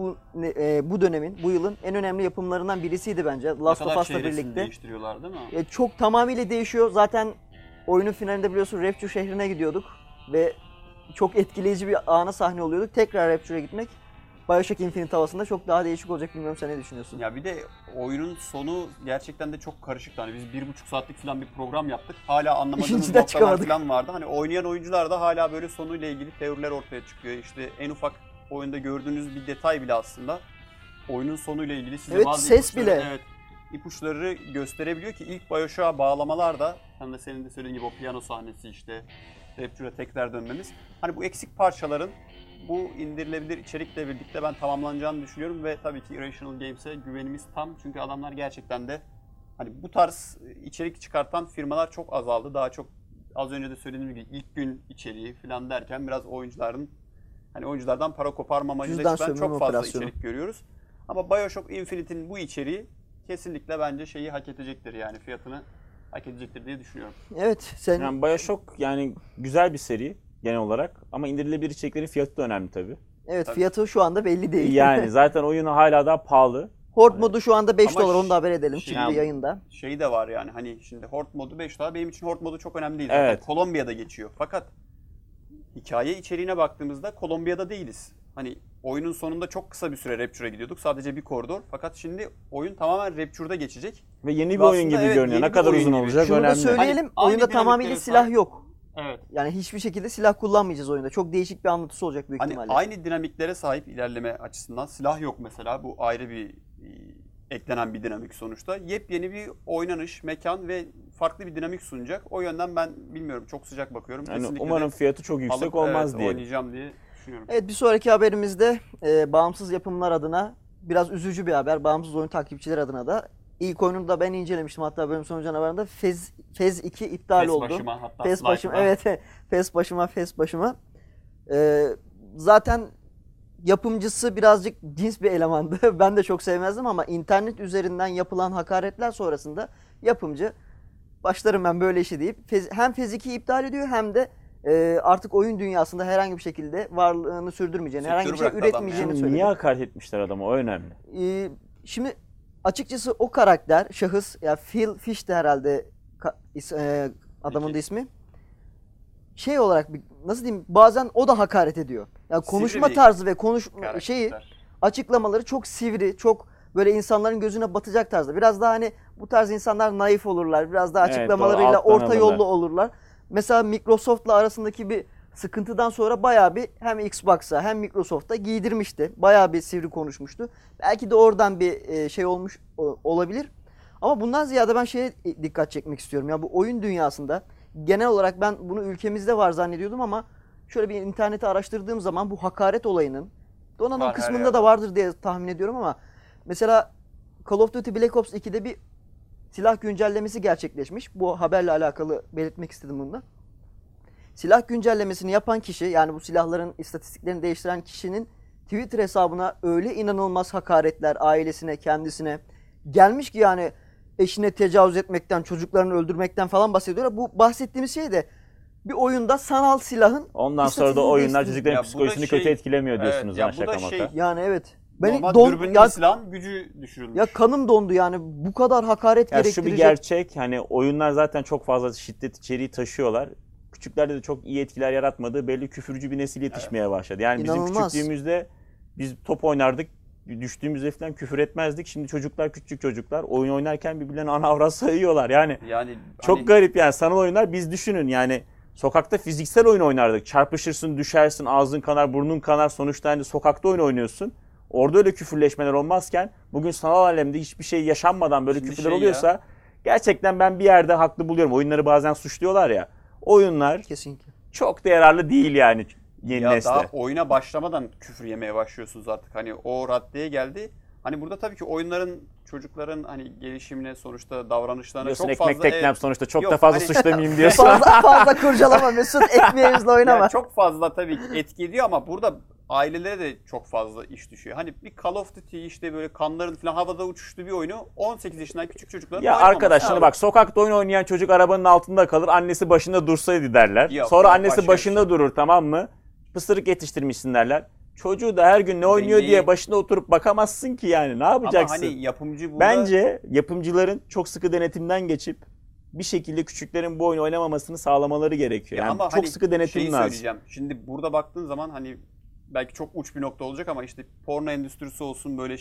bu dönemin, bu yılın en önemli yapımlarından birisiydi bence. Last of Us'la çehresini birlikte. değiştiriyorlar değil mi? Çok tamamıyla değişiyor. Zaten oyunun finalinde biliyorsun Rapture şehrine gidiyorduk ve çok etkileyici bir ana sahne oluyorduk. Tekrar Rapture'a gitmek BioShock Infinite havasında çok daha değişik olacak. Bilmiyorum, sen ne düşünüyorsun? Ya bir de oyunun sonu gerçekten de çok karışıktı. Hani biz 1,5 saatlik falan bir program yaptık. Hala anlamadığımız İçinden noktalar çıkamadık. falan vardı. Hani oynayan oyuncular da hala böyle sonuyla ilgili teoriler ortaya çıkıyor. İşte en ufak oyunda gördüğünüz bir detay bile aslında oyunun sonuyla ilgili size Evet, bazı ses ipuçları, bile. evet, ipuçları gösterebiliyor ki ilk BioShock'a bağlamalar da hem de senin de söylediğin gibi o piyano sahnesi, işte Rapture'a tekrar dönmemiz. Hani bu eksik parçaların bu indirilebilir içerikle birlikte ben tamamlanacağını düşünüyorum ve tabii ki Irrational Games'e güvenimiz tam. Çünkü adamlar gerçekten de hani bu tarz içerik çıkartan firmalar çok azaldı. Daha çok az önce de söylediğim gibi ilk gün içeriği falan derken biraz oyunculardan para koparma amacıyla Cüzdan çıkan sömürü çok fazla operasyonu. içerik görüyoruz. Ama BioShock Infinite'in bu içeriği kesinlikle bence şeyi hak edecektir, yani fiyatını hak edecektir diye düşünüyorum. Evet, sen Yani BioShock yani güzel bir seri genel olarak ama indirilebilir içeriklerin fiyatı da önemli tabii. evet, Tabii. fiyatı şu anda belli değil. Yani zaten oyunu hala daha pahalı. Horde modu şu anda 5 Ama dolar, onu da haber edelim. şey- Çıktı yayında. Şey de var yani, hani şimdi Horde modu 5 dolar, benim için Horde modu çok önemli değil. Zaten Evet. Kolombiya'da geçiyor. Fakat hikaye içeriğine baktığımızda Kolombiya'da değiliz. Hani oyunun sonunda çok kısa bir süre Rapture'a gidiyorduk. Sadece bir koridor. Fakat şimdi oyun tamamen Rapture'da geçecek. Ve yeni bir Aslında oyun gibi evet, görünüyor. yeni Ne bir kadar oyun uzun gibi. olacak Şunu da önemli. söyleyelim, Hani aynı oyunda tamamıyla dinamiklere silah sahip. yok. Evet. Yani hiçbir şekilde silah kullanmayacağız oyunda. Çok değişik bir anlatısı olacak büyük Hani ihtimalle. aynı dinamiklere sahip ilerleme açısından silah yok mesela. Bu ayrı bir eklenen bir dinamik sonuçta. Yepyeni bir oynanış, mekan ve farklı bir dinamik sunacak. O yönden ben bilmiyorum, çok sıcak bakıyorum. Yani Kesinlikle umarım de fiyatı çok yüksek alıp, olmaz evet, diye. oynayacağım diye düşünüyorum. Evet, bir sonraki haberimizde bağımsız yapımlar adına biraz üzücü bir haber. Bağımsız oyun takipçileri adına da. İlk oyunu da ben incelemiştim, hatta bölüm sonu canavarında. Fez 2 iptal Fes oldu. başıma, hatta Fes Slide'da. başıma, evet. Fes başıma. Zaten yapımcısı birazcık cins bir elemandı. Ben de çok sevmezdim ama internet üzerinden yapılan hakaretler sonrasında yapımcı başlarım ben böyle işi deyip hem Fez 2'yi iptal ediyor hem de artık oyun dünyasında herhangi bir şekilde varlığını sürdürmeyeceğini, Sektörü herhangi bir şey bıraktı adam üretmeyeceğini yani. söyledi. Niye hakaret etmişler adama, o önemli. Şimdi açıkçası o karakter, şahıs, ya Phil Fish'ti herhalde adamın da ismi. Şey olarak nasıl diyeyim, bazen o da hakaret ediyor. Yani konuşma bir tarzı ve Karakter. açıklamaları çok sivri, çok böyle insanların gözüne batacak tarzda. Biraz daha hani bu tarz insanlar naif olurlar. Biraz daha Evet, açıklamalarıyla doğru, alttan orta alırlar. yollu olurlar. Mesela Microsoft'la arasındaki bir sıkıntıdan sonra bayağı bir hem Xbox'a hem Microsoft'a giydirmişti. Bayağı bir sivri konuşmuştu. Belki de oradan bir şey olmuş olabilir. Ama bundan ziyade ben şeye dikkat çekmek istiyorum. Ya bu oyun dünyasında genel olarak ben bunu ülkemizde var zannediyordum ama şöyle bir interneti araştırdığım zaman bu hakaret olayının donanım Var, her kısmında yerde. da vardır diye tahmin ediyorum ama mesela Call of Duty Black Ops 2'de bir silah güncellemesi gerçekleşmiş. Bu haberle alakalı belirtmek istedim bunu da. Silah güncellemesini yapan kişi, yani bu silahların istatistiklerini değiştiren kişinin Twitter hesabına öyle inanılmaz hakaretler ailesine, kendisine gelmiş ki yani eşine tecavüz etmekten, çocuklarını öldürmekten falan bahsediyor. Bu bahsettiğimiz şey de bir oyunda sanal silahın Ondan sonra da istatistiğini oyunlar değiştirdi. çocukların Ya bu da psikolojisini şey- kötü etkilemiyor diyorsunuz Evet, ya yani bu da şaka şey- maka. Yani evet. Normal dürbünlü silahın gücü düşürülmüş. Ya kanım dondu yani, bu kadar hakaret Ya şu bir gerektirecek. gerçek, hani oyunlar zaten çok fazla şiddet içeriği taşıyorlar. Küçüklerde de çok iyi etkiler yaratmadığı belli, küfürcü bir nesil yetişmeye başladı. Yani bizim İnanılmaz. küçüklüğümüzde biz top oynardık, düştüğümüzde falan küfür etmezdik. Şimdi çocuklar, küçük çocuklar oyun oynarken birbirlerine ana avrat sayıyorlar. Yani Yani çok hani garip yani, sanal oyunlar, biz düşünün yani Sokakta fiziksel oyun oynardık. Çarpışırsın, düşersin, ağzın kanar, burnun kanar. Sonuçta hani sokakta oyun oynuyorsun. Orada öyle küfürleşmeler olmazken bugün sanal alemde hiçbir şey yaşanmadan böyle Şimdi küfürler şey oluyorsa gerçekten ben bir yerde haklı buluyorum. Oyunları bazen suçluyorlar ya. Oyunlar Kesinlikle. çok da yararlı değil yani yeni Ya nesle. daha oyuna başlamadan küfür yemeye başlıyorsunuz artık. Hani o raddeye geldi. Hani burada tabii ki oyunların çocukların hani gelişimine sonuçta davranışlarına Diyorsun çok ekmek fazla teknem sonuçta çok Yok, da fazla hani- suçlamayayım diyorsun. Fazla kurcalama Mesut, ekmeğimizle oynama. Yani çok fazla tabii ki etki ediyor ama burada ailelere de çok fazla iş düşüyor. Hani bir Call of Duty işte böyle kanların falan havada uçuştuğu bir oyunu 18 yaşından küçük çocukların Ya oynamaması arkadaş şimdi lazım. bak sokakta oyun oynayan çocuk arabanın altında kalır. Annesi başında dursaydı derler. Yok, Sonra yok, annesi başka bir başında şey. durur, tamam mı? Pısırık yetiştirmişsin derler. Çocuğu da her gün ne oynuyor Dengeyi- diye başında oturup bakamazsın ki yani. Ne Ama yapacaksın? hani yapımcı burada Bence yapımcıların çok sıkı denetimden geçip bir şekilde küçüklerin bu oyunu oynamamasını sağlamaları gerekiyor. Yani ama çok hani sıkı denetim şeyi lazım. söyleyeceğim. Şimdi burada baktığın zaman hani belki çok uç bir nokta olacak ama işte porno endüstrisi olsun böyle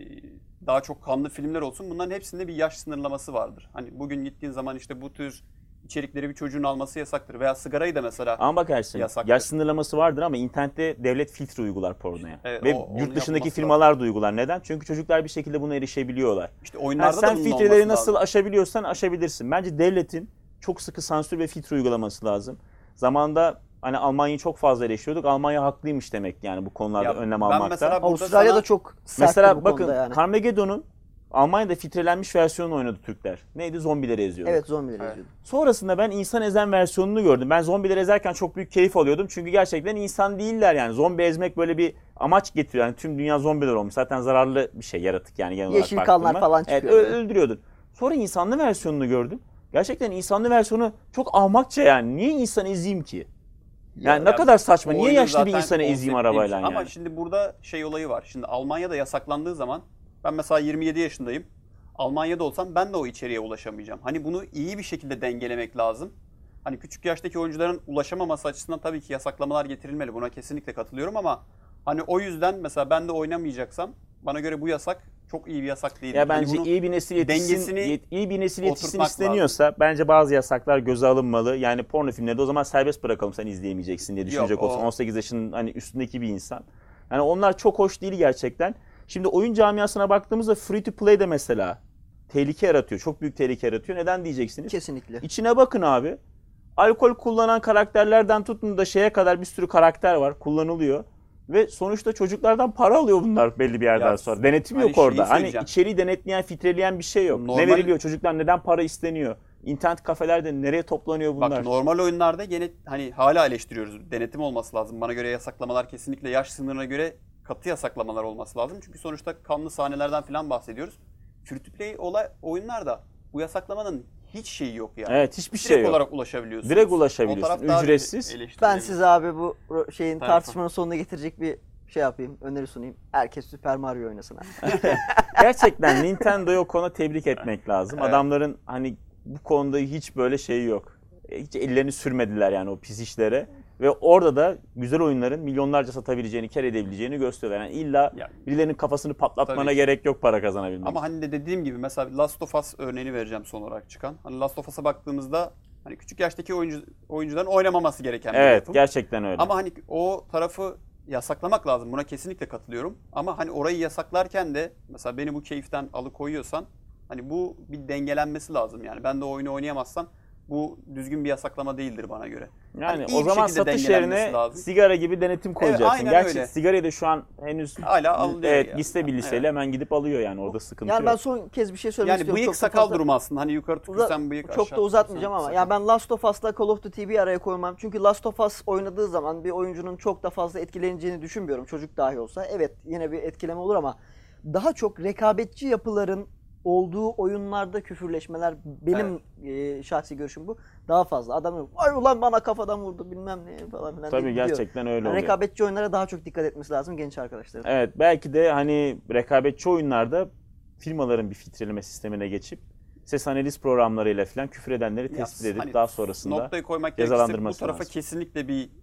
daha çok kanlı filmler olsun bunların hepsinde bir yaş sınırlaması vardır. Hani bugün gittiğin zaman işte bu tür içerikleri bir çocuğun alması yasaktır veya sigarayı da mesela Ama bakarsın yasaktır. yaş sınırlaması vardır ama internette devlet filtre uygular pornoya. Evet, Ve onun yurt dışındaki yapılması firmalar da uygular. Neden? Çünkü çocuklar bir şekilde buna erişebiliyorlar. işte Yani oyunlarda da sen bunun filtreleri olması nasıl lazım. aşabiliyorsan aşabilirsin. Bence devletin çok sıkı sansür ve filtre uygulaması lazım. Zamanında hani Almanya'yı çok fazla eleştiriyorduk. Almanya haklıymış demek yani bu konularda Ya önlem ben almakta. mesela burada Avustralya'da sana- çok sertti Mesela bu bakın konuda yani. Carmageddon'un Almanya'da filtrelenmiş versiyonunu oynadı Türkler. Neydi? Zombileri eziyordu. Evet, zombileri Evet. izliyordum. Sonrasında ben insan ezen versiyonunu gördüm. Ben zombileri ezerken çok büyük keyif alıyordum. Çünkü gerçekten insan değiller yani. Zombi ezmek böyle bir amaç getiriyor. Yani tüm dünya zombiler olmuş. Zaten zararlı bir şey, yaratık yani genel olarak Yeşil baktığımda. kanlar falan Evet, çıkıyor. öldürüyordun. Sonra insanlı versiyonunu gördüm. Gerçekten insanlı versiyonu çok ahmakça yani. Niye insan ezeyim ki? Yani ne Ya, kadar saçma. o Niye oyunun yaşlı bir zaten insanı ezeyim konseptiymiş. arabayla yani? Ama şimdi burada şey olayı var. Şimdi Almanya'da yasaklandığı zaman ben mesela 27 yaşındayım. Almanya'da olsam ben de o içeriğe ulaşamayacağım. Hani bunu iyi bir şekilde dengelemek lazım. Hani küçük yaştaki oyuncuların ulaşamaması açısından tabii ki yasaklamalar getirilmeli. Buna kesinlikle katılıyorum ama hani o yüzden mesela ben de oynamayacaksam bana göre bu yasak çok iyi bir yasak değil. Ya bence hani bunu iyi bir nesil yetişsin, dengesini iyi bir nesil yetişsin oturtmak isteniyorsa bence bazı yasaklar göze alınmalı. Yani porno filmleri de o zaman serbest bırakalım, sen izleyemeyeceksin diye düşünecek Yok, o- olsan 18 yaşının hani üstündeki bir insan. Yani onlar çok hoş değil gerçekten. Şimdi oyun camiasına baktığımızda free to play de mesela tehlike yaratıyor. Çok büyük tehlike yaratıyor. Neden diyeceksiniz? Kesinlikle. İçine bakın abi. Alkol kullanan karakterlerden tutun da şeye kadar bir sürü karakter var. Kullanılıyor. Ve sonuçta çocuklardan para alıyor bunlar belli bir yerden Ya, sonra. Denetim hani yok orada. şeyi Hani söyleyeceğim. içeriği denetleyen, filtreleyen bir şey yok. Ne Normal- veriliyor? Çocuklar neden para isteniyor? İnternet kafelerde nereye toplanıyor bunlar? Bak normal oyunlarda gene hani hala eleştiriyoruz. Denetim olması lazım. Bana göre yasaklamalar kesinlikle yaş sınırına göre katı yasaklamalar olması lazım. Çünkü sonuçta kanlı sahnelerden falan bahsediyoruz. Free to play oyunlarda bu yasaklamanın hiç şeyi yok yani. Evet, hiçbir şey Direkt yok. olarak ulaşabiliyorsunuz. Direkt O ulaşabiliyorsun. taraf daha Ücretsiz. eleştirilebilir. Ben size abi bu şeyin Tamam. tartışmanın sonuna getirecek bir şey yapayım, öneri sunayım. Herkes Super Mario oynasın abi. Gerçekten Nintendo'yu o konuda tebrik etmek lazım. Evet. Adamların hani bu konuda hiç böyle şeyi yok. Hiç ellerini sürmediler yani o pis işlere. Ve orada da güzel oyunların milyonlarca satabileceğini, kar edebileceğini gösteriyorlar. Yani illa Yani, birilerinin kafasını patlatmana Tabii ki. gerek yok para kazanabilmek ama için. hani de dediğim gibi mesela Last of Us örneğini vereceğim son olarak çıkan. Hani Last of Us'a baktığımızda hani küçük yaştaki oyuncuların oynamaması gereken bir Evet, yapım. gerçekten öyle. Ama hani o tarafı yasaklamak lazım. Buna kesinlikle katılıyorum. Ama hani orayı yasaklarken de mesela beni bu keyiften alıkoyuyorsan hani bu bir dengelenmesi lazım. Yani ben de o oyunu oynayamazsam bu düzgün bir yasaklama değildir bana göre. Yani Hani iyi o bir zaman şekilde satış dengelenmesi yerine lazım. sigara gibi denetim koyacaksın. aynen Gerçi öyle. sigarayı da şu an henüz Hala alıyor evet, ya. liste bir listeyle Evet. hemen gidip alıyor yani orada sıkıntı Yani ben yok. son kez bir şey söylemek Yani istiyorum. bıyık Çok da sakal fazla- durumu aslında. Hani yukarı tükürsen bıyık Çok aşağı da uzatmayacağım tükürsen ama sakal. yani ben Last of Us'la Call of Duty'yi bir araya koymam. Çünkü Last of Us oynadığı zaman bir oyuncunun çok da fazla etkileneceğini düşünmüyorum. Çocuk dahi olsa. Evet, yine bir etkileme olur ama daha çok rekabetçi yapıların olduğu oyunlarda küfürleşmeler, benim şahsi görüşüm bu, daha fazla. Adam ay ulan bana kafadan vurdu bilmem ne falan filan. Tabii deyip gidiyor. gerçekten öyle Yani oluyor. rekabetçi oyunlara daha çok dikkat etmesi lazım genç arkadaşların. Evet, belki de hani rekabetçi oyunlarda firmaların bir filtreleme sistemine geçip ses analiz programlarıyla falan küfür edenleri Ya, tespit edip hani daha sonrasında noktayı koymak gerekirse bu cezalandırması tarafa lazım. kesinlikle bir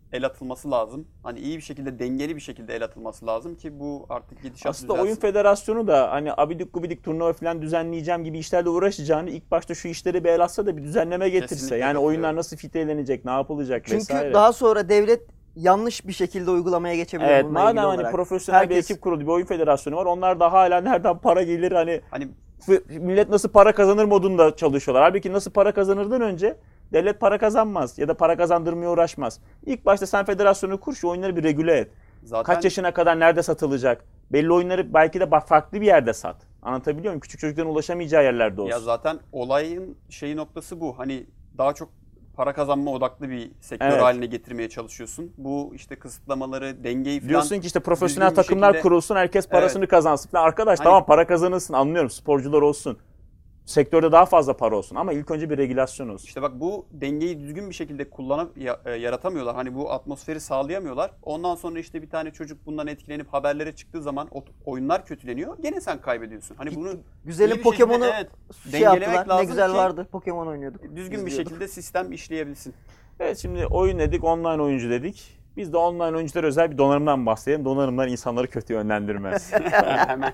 el atılması lazım. Hani iyi bir şekilde, dengeli bir şekilde el atılması lazım ki bu artık gidişat Aslında düzelsin. oyun federasyonu da hani abidik gubidik turnuva falan düzenleyeceğim gibi işlerle uğraşacağını ilk başta şu işleri bir el atsa da bir düzenleme getirse. Kesinlikle Yani katılıyorum. oyunlar nasıl filtrelenecek, ne yapılacak Çünkü vesaire. daha sonra devlet yanlış bir şekilde uygulamaya geçebilir Evet, bununla ilgili madem hani olarak. profesyonel bir Herkes- ekip kuruldu, bir oyun federasyonu var. Onlar da hala nereden para gelir hani Hani millet nasıl para kazanır modunda çalışıyorlar. Halbuki nasıl para kazanırdan önce devlet para kazanmaz ya da para kazandırmaya uğraşmaz. İlk başta sen federasyonu kur, şu oyunları bir regüle et. zaten Kaç yaşına kadar nerede satılacak? Belli oyunları belki de farklı bir yerde sat. Anlatabiliyor muyum? Küçük çocukların ulaşamayacağı yerlerde olsun. ya zaten olayın noktası bu. Hani daha çok para kazanma odaklı bir sektör Evet. haline getirmeye çalışıyorsun. Bu işte kısıtlamaları, dengeyi falan Diyorsun ki işte profesyonel düzgün bir takımlar şekilde- kurulsun, herkes parasını kazansın falan. Arkadaş Hani- tamam para kazanılsın, anlıyorum, sporcular olsun. Sektörde daha fazla para olsun ama ilk önce bir regülasyon olsun. İşte bak bu dengeyi düzgün bir şekilde yaratamıyorlar. Hani bu atmosferi sağlayamıyorlar. Ondan sonra işte bir tane çocuk bundan etkilenip haberlere çıktığı zaman oyunlar kötüleniyor. Gene sen kaybediyorsun. Hani bunu Güzelim iyi bir şekilde, Pokemon'u evet, şey dengelemek yaptılar. Ne lazım güzel ki vardı. Pokemon oynuyorduk. düzgün bir İzliyorduk. şekilde sistem işleyebilsin. Evet, şimdi oyun dedik, online oyuncu dedik. Biz de online oyuncular özel bir donanımdan bahsedelim. Donanımlar insanları kötü yönlendirmez. Hemen.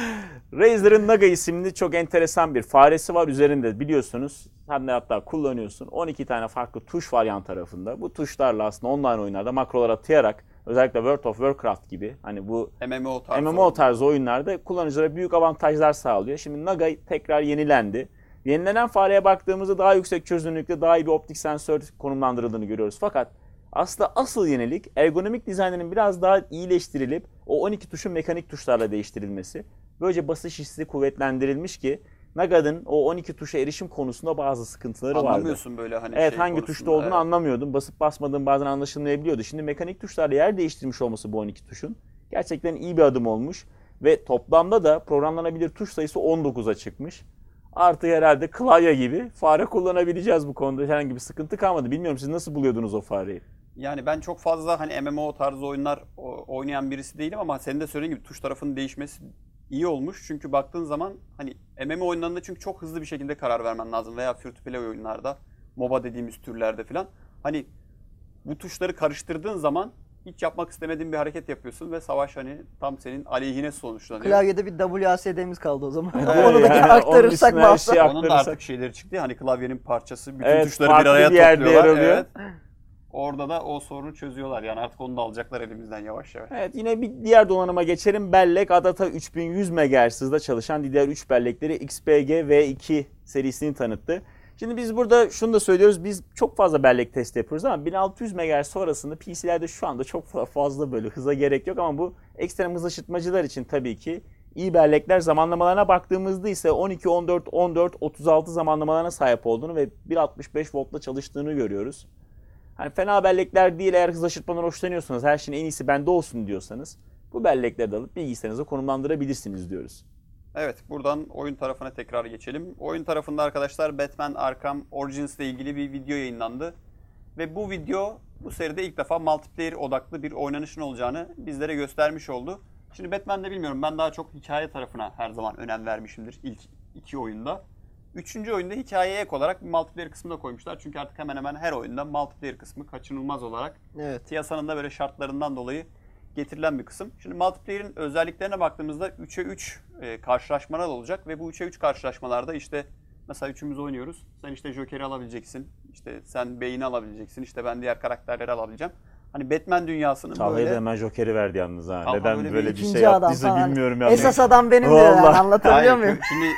Razer'ın Naga isimli çok enteresan bir faresi var üzerinde, biliyorsunuz. Sen de hatta kullanıyorsun. 12 tane farklı tuş var yan tarafında. Bu tuşlarla aslında online oyunlarda makrolar atayarak, özellikle World of Warcraft gibi hani bu MMO tarzı oyunlarda kullanıcılara büyük avantajlar sağlıyor. Şimdi Naga tekrar yenilendi. Yenilenen fareye baktığımızda daha yüksek çözünürlükte daha iyi bir optik sensör konumlandırıldığını görüyoruz. Fakat aslında asıl yenilik ergonomik dizaynının biraz daha iyileştirilip o 12 tuşun mekanik tuşlarla değiştirilmesi. Böylece basış hissi kuvvetlendirilmiş ki Naga'nın o 12 tuşa erişim konusunda bazı sıkıntıları vardı. Anlamıyorsun böyle hani Evet, şey hangi konusunda, tuşta olduğunu evet. anlamıyordum. Basıp basmadığım bazen anlaşılmayabiliyordu. Şimdi mekanik tuşlarla yer değiştirmiş olması bu 12 tuşun gerçekten iyi bir adım olmuş. Ve toplamda da programlanabilir tuş sayısı 19'a çıkmış. Artı herhalde klavye gibi fare kullanabileceğiz bu konuda. Herhangi bir sıkıntı kalmadı. Bilmiyorum, siz nasıl buluyordunuz o fareyi? Yani ben çok fazla hani MMO tarzı oyunlar oynayan birisi değilim ama senin de söylediğin gibi tuş tarafının değişmesi iyi olmuş. Çünkü baktığın zaman hani MMO oyunlarında çünkü çok hızlı bir şekilde karar vermen lazım veya free to play oyunlarda, MOBA dediğimiz türlerde falan. Hani bu tuşları karıştırdığın zaman hiç yapmak istemediğin bir hareket yapıyorsun ve savaş hani tam senin aleyhine sonuçlanıyor. Klavyede bir WASD'miz kaldı o zaman. Evet, Onu da yani aktarırsak onun ismine bahsa. şey Onun da aktarırsak- artık şeyleri çıktı. Hani klavyenin parçası, bütün Evet, tuşları bir farklı araya bir yerde topluyorlar. yer alıyor. Evet. Orada da o sorunu çözüyorlar. Yani artık onu da alacaklar elimizden yavaş yavaş. Evet, yine bir diğer donanıma geçelim. Bellek Adata 3100 MHz hızda çalışan DDR3 bellekleri XPG V2 serisini tanıttı. Şimdi biz burada şunu da söylüyoruz. Biz çok fazla bellek testi yapıyoruz ama 1600 MHz sonrasında PC'lerde şu anda çok fazla böyle hıza gerek yok ama bu ekstrem hız ışıtmacılar için tabii ki iyi bellekler. Zamanlamalarına baktığımızda ise 12, 14, 14, 36 zamanlamalarına sahip olduğunu ve 1.65 voltla çalıştığını görüyoruz. Hani fena bellekler değil, eğer hız aşırtmadan hoşlanıyorsanız, her şeyin en iyisi bende olsun diyorsanız bu bellekleri de alıp bilgisayarınıza konumlandırabilirsiniz diyoruz. Evet, buradan oyun tarafına tekrar geçelim. Oyun tarafında arkadaşlar Batman Arkham Origins ile ilgili bir video yayınlandı. Ve bu video bu seride ilk defa multiplayer odaklı bir oynanışın olacağını bizlere göstermiş oldu. Şimdi Batman'de bilmiyorum, ben daha çok hikaye tarafına her zaman önem vermişimdir ilk iki oyunda. Üçüncü oyunda hikayeye ek olarak bir multiplayer kısmı da koymuşlar. Çünkü artık hemen hemen her oyunda multiplayer kısmı kaçınılmaz olarak Evet. piyasanın da böyle şartlarından dolayı getirilen bir kısım. Şimdi multiplayer'in özelliklerine baktığımızda 3'e 3 karşılaşmalar olacak ve bu 3'e 3 karşılaşmalarda işte mesela üçümüz oynuyoruz. Sen işte Joker'i alabileceksin. İşte sen Bane'i alabileceksin. İşte ben diğer karakterleri alabileceğim. Hani Batman dünyasının Talha'ya böyle da hemen Joker'i verdi yalnız ha. Talha Neden böyle böyle bir bir şey İkinci adam yaptıysa falan. bilmiyorum ya. Esas adam benim diyor yani, Vallahi. anlatabiliyor Hayır, muyum? şimdi